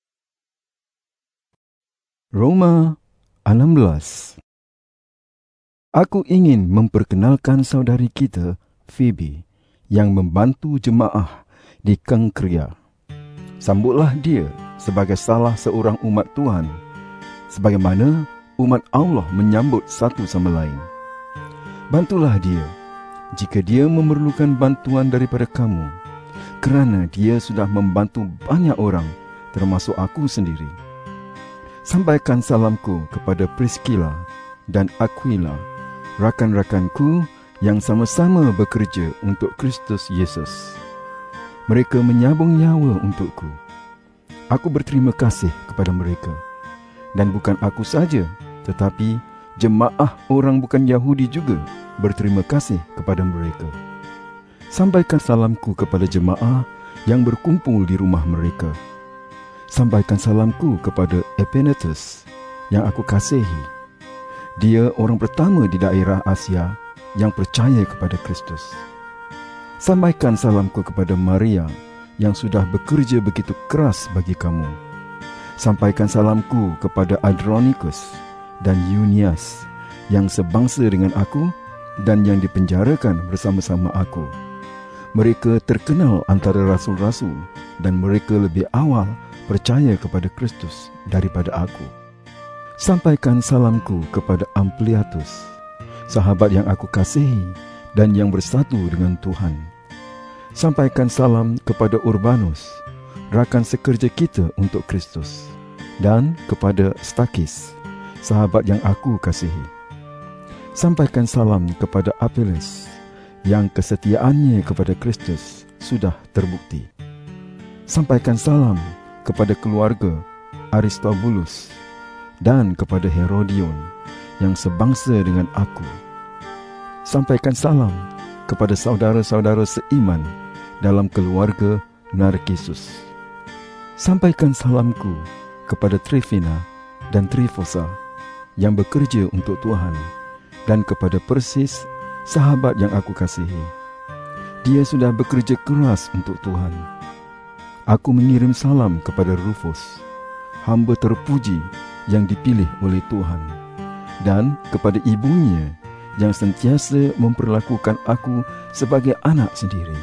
Roma enam belas. Aku ingin memperkenalkan saudari kita, Phoebe, yang membantu jemaah di Kengkria. Sambutlah dia sebagai salah seorang umat Tuhan, sebagaimana umat Allah menyambut satu sama lain. Bantulah dia jika dia memerlukan bantuan daripada kamu, kerana dia sudah membantu banyak orang, termasuk aku sendiri. Sampaikan salamku kepada Priscilla dan Aquila, rakan-rakanku yang sama-sama bekerja untuk Kristus Yesus. Mereka menyabung nyawa untukku. Aku berterima kasih kepada mereka. Dan bukan aku saja, tetapi jemaah orang bukan Yahudi juga berterima kasih kepada mereka. Sampaikan salamku kepada jemaah yang berkumpul di rumah mereka. Sampaikan salamku kepada Epenetus yang aku kasihi. Dia orang pertama di daerah Asia yang percaya kepada Kristus. Sampaikan salamku kepada Maria yang sudah bekerja begitu keras bagi kamu. Sampaikan salamku kepada Andronicus dan Eunias yang sebangsa dengan aku dan yang dipenjarakan bersama-sama aku. Mereka terkenal antara rasul-rasul dan mereka lebih awal percaya kepada Kristus daripada aku. Sampaikan salamku kepada Ampliatus, sahabat yang aku kasihi dan yang bersatu dengan Tuhan. Sampaikan salam kepada Urbanus, rakan sekerja kita untuk Kristus, dan kepada Stakis, sahabat yang aku kasihi. Sampaikan salam kepada Apeles, yang kesetiaannya kepada Kristus sudah terbukti. Sampaikan salam kepada keluarga Aristobulus dan kepada Herodion, yang sebangsa dengan aku. Sampaikan salam kepada saudara-saudara seiman dalam keluarga Narkisus. Sampaikan salamku kepada Trifina dan Trifosa yang bekerja untuk Tuhan, dan kepada Persis, sahabat yang aku kasihi. Dia sudah bekerja keras untuk Tuhan. Aku mengirim salam kepada Rufus, hamba terpuji yang dipilih oleh Tuhan, dan kepada ibunya yang sentiasa memperlakukan aku sebagai anak sendiri.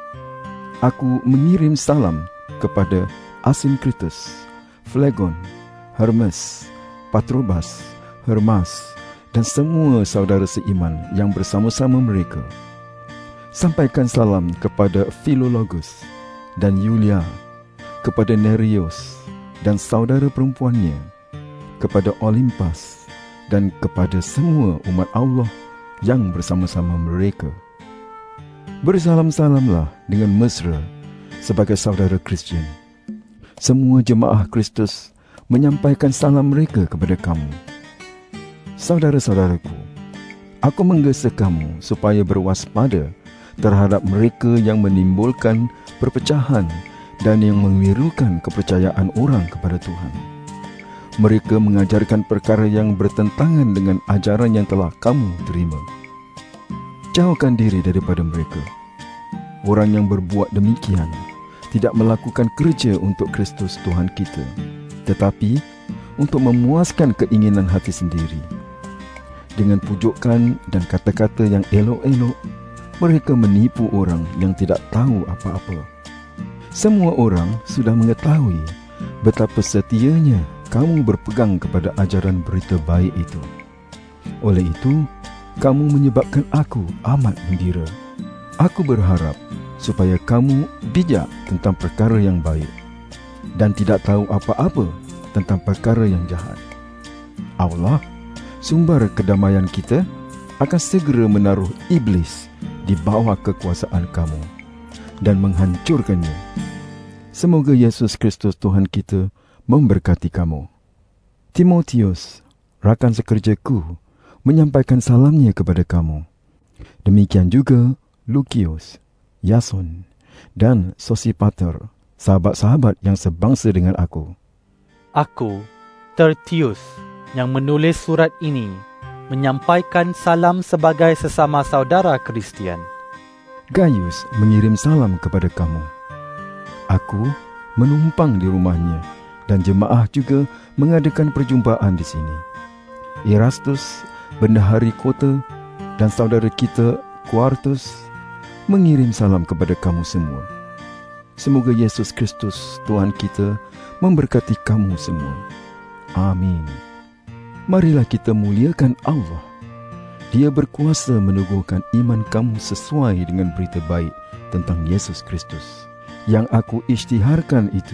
Aku mengirim salam kepada Asinkritus, Flegon, Hermes, Patrobas, Hermas, dan semua saudara seiman yang bersama-sama mereka. Sampaikan salam kepada Philologus dan Yulia, kepada Nereus dan saudara perempuannya, kepada Olimpas, dan kepada semua umat Allah yang bersama-sama mereka. Bersalam-salamlah dengan mesra sebagai saudara Kristian. Semua jemaah Kristus menyampaikan salam mereka kepada kamu. Saudara-saudaraku, aku menggesa kamu supaya berwaspada terhadap mereka yang menimbulkan perpecahan dan yang mengelirukan kepercayaan orang kepada Tuhan. Mereka mengajarkan perkara yang bertentangan dengan ajaran yang telah kamu terima. Jauhkan diri daripada mereka. Orang yang berbuat demikian tidak melakukan kerja untuk Kristus Tuhan kita, tetapi untuk memuaskan keinginan hati sendiri. Dengan pujukan dan kata-kata yang elok-elok, mereka menipu orang yang tidak tahu apa-apa. Semua orang sudah mengetahui betapa setianya kamu berpegang kepada ajaran berita baik itu. Oleh itu, kamu menyebabkan aku amat gembira. Aku berharap supaya kamu bijak tentang perkara yang baik dan tidak tahu apa-apa tentang perkara yang jahat. Allah, sumber kedamaian kita, akan segera menaruh iblis di bawah kekuasaan kamu dan menghancurkannya. Semoga Yesus Kristus Tuhan kita memberkati kamu. Timotius, rakan sekerjaku, menyampaikan salamnya kepada kamu. Demikian juga Lukius, Yason, dan Sosipater, sahabat-sahabat yang sebangsa dengan aku. Aku, Tertius, yang menulis surat ini, menyampaikan salam sebagai sesama saudara Kristian. Gaius mengirim salam kepada kamu. Aku menumpang di rumahnya, dan jemaah juga mengadakan perjumpaan di sini. Erastus, bendahari kota, dan saudara kita Quartus mengirim salam kepada kamu semua. Semoga Yesus Kristus Tuhan kita memberkati kamu semua. Amin. Marilah kita muliakan Allah. Dia berkuasa meneguhkan iman kamu sesuai dengan berita baik tentang Yesus Kristus yang aku isytiharkan itu.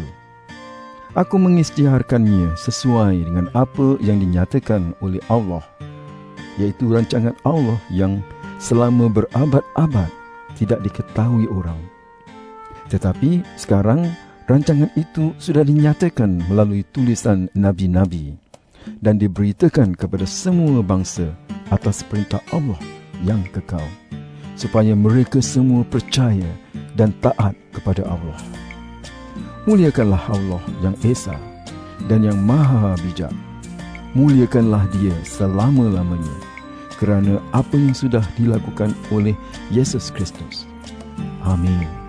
Aku mengisytiharkannya sesuai dengan apa yang dinyatakan oleh Allah, yaitu rancangan Allah yang selama berabad-abad tidak diketahui orang. Tetapi sekarang rancangan itu sudah dinyatakan melalui tulisan nabi-nabi dan diberitakan kepada semua bangsa atas perintah Allah yang kekal, supaya mereka semua percaya dan taat kepada Allah. Muliakanlah Allah yang Esa dan yang Maha Bijak. Muliakanlah Dia selama-lamanya, kerana apa yang sudah dilakukan oleh Yesus Kristus. Amin.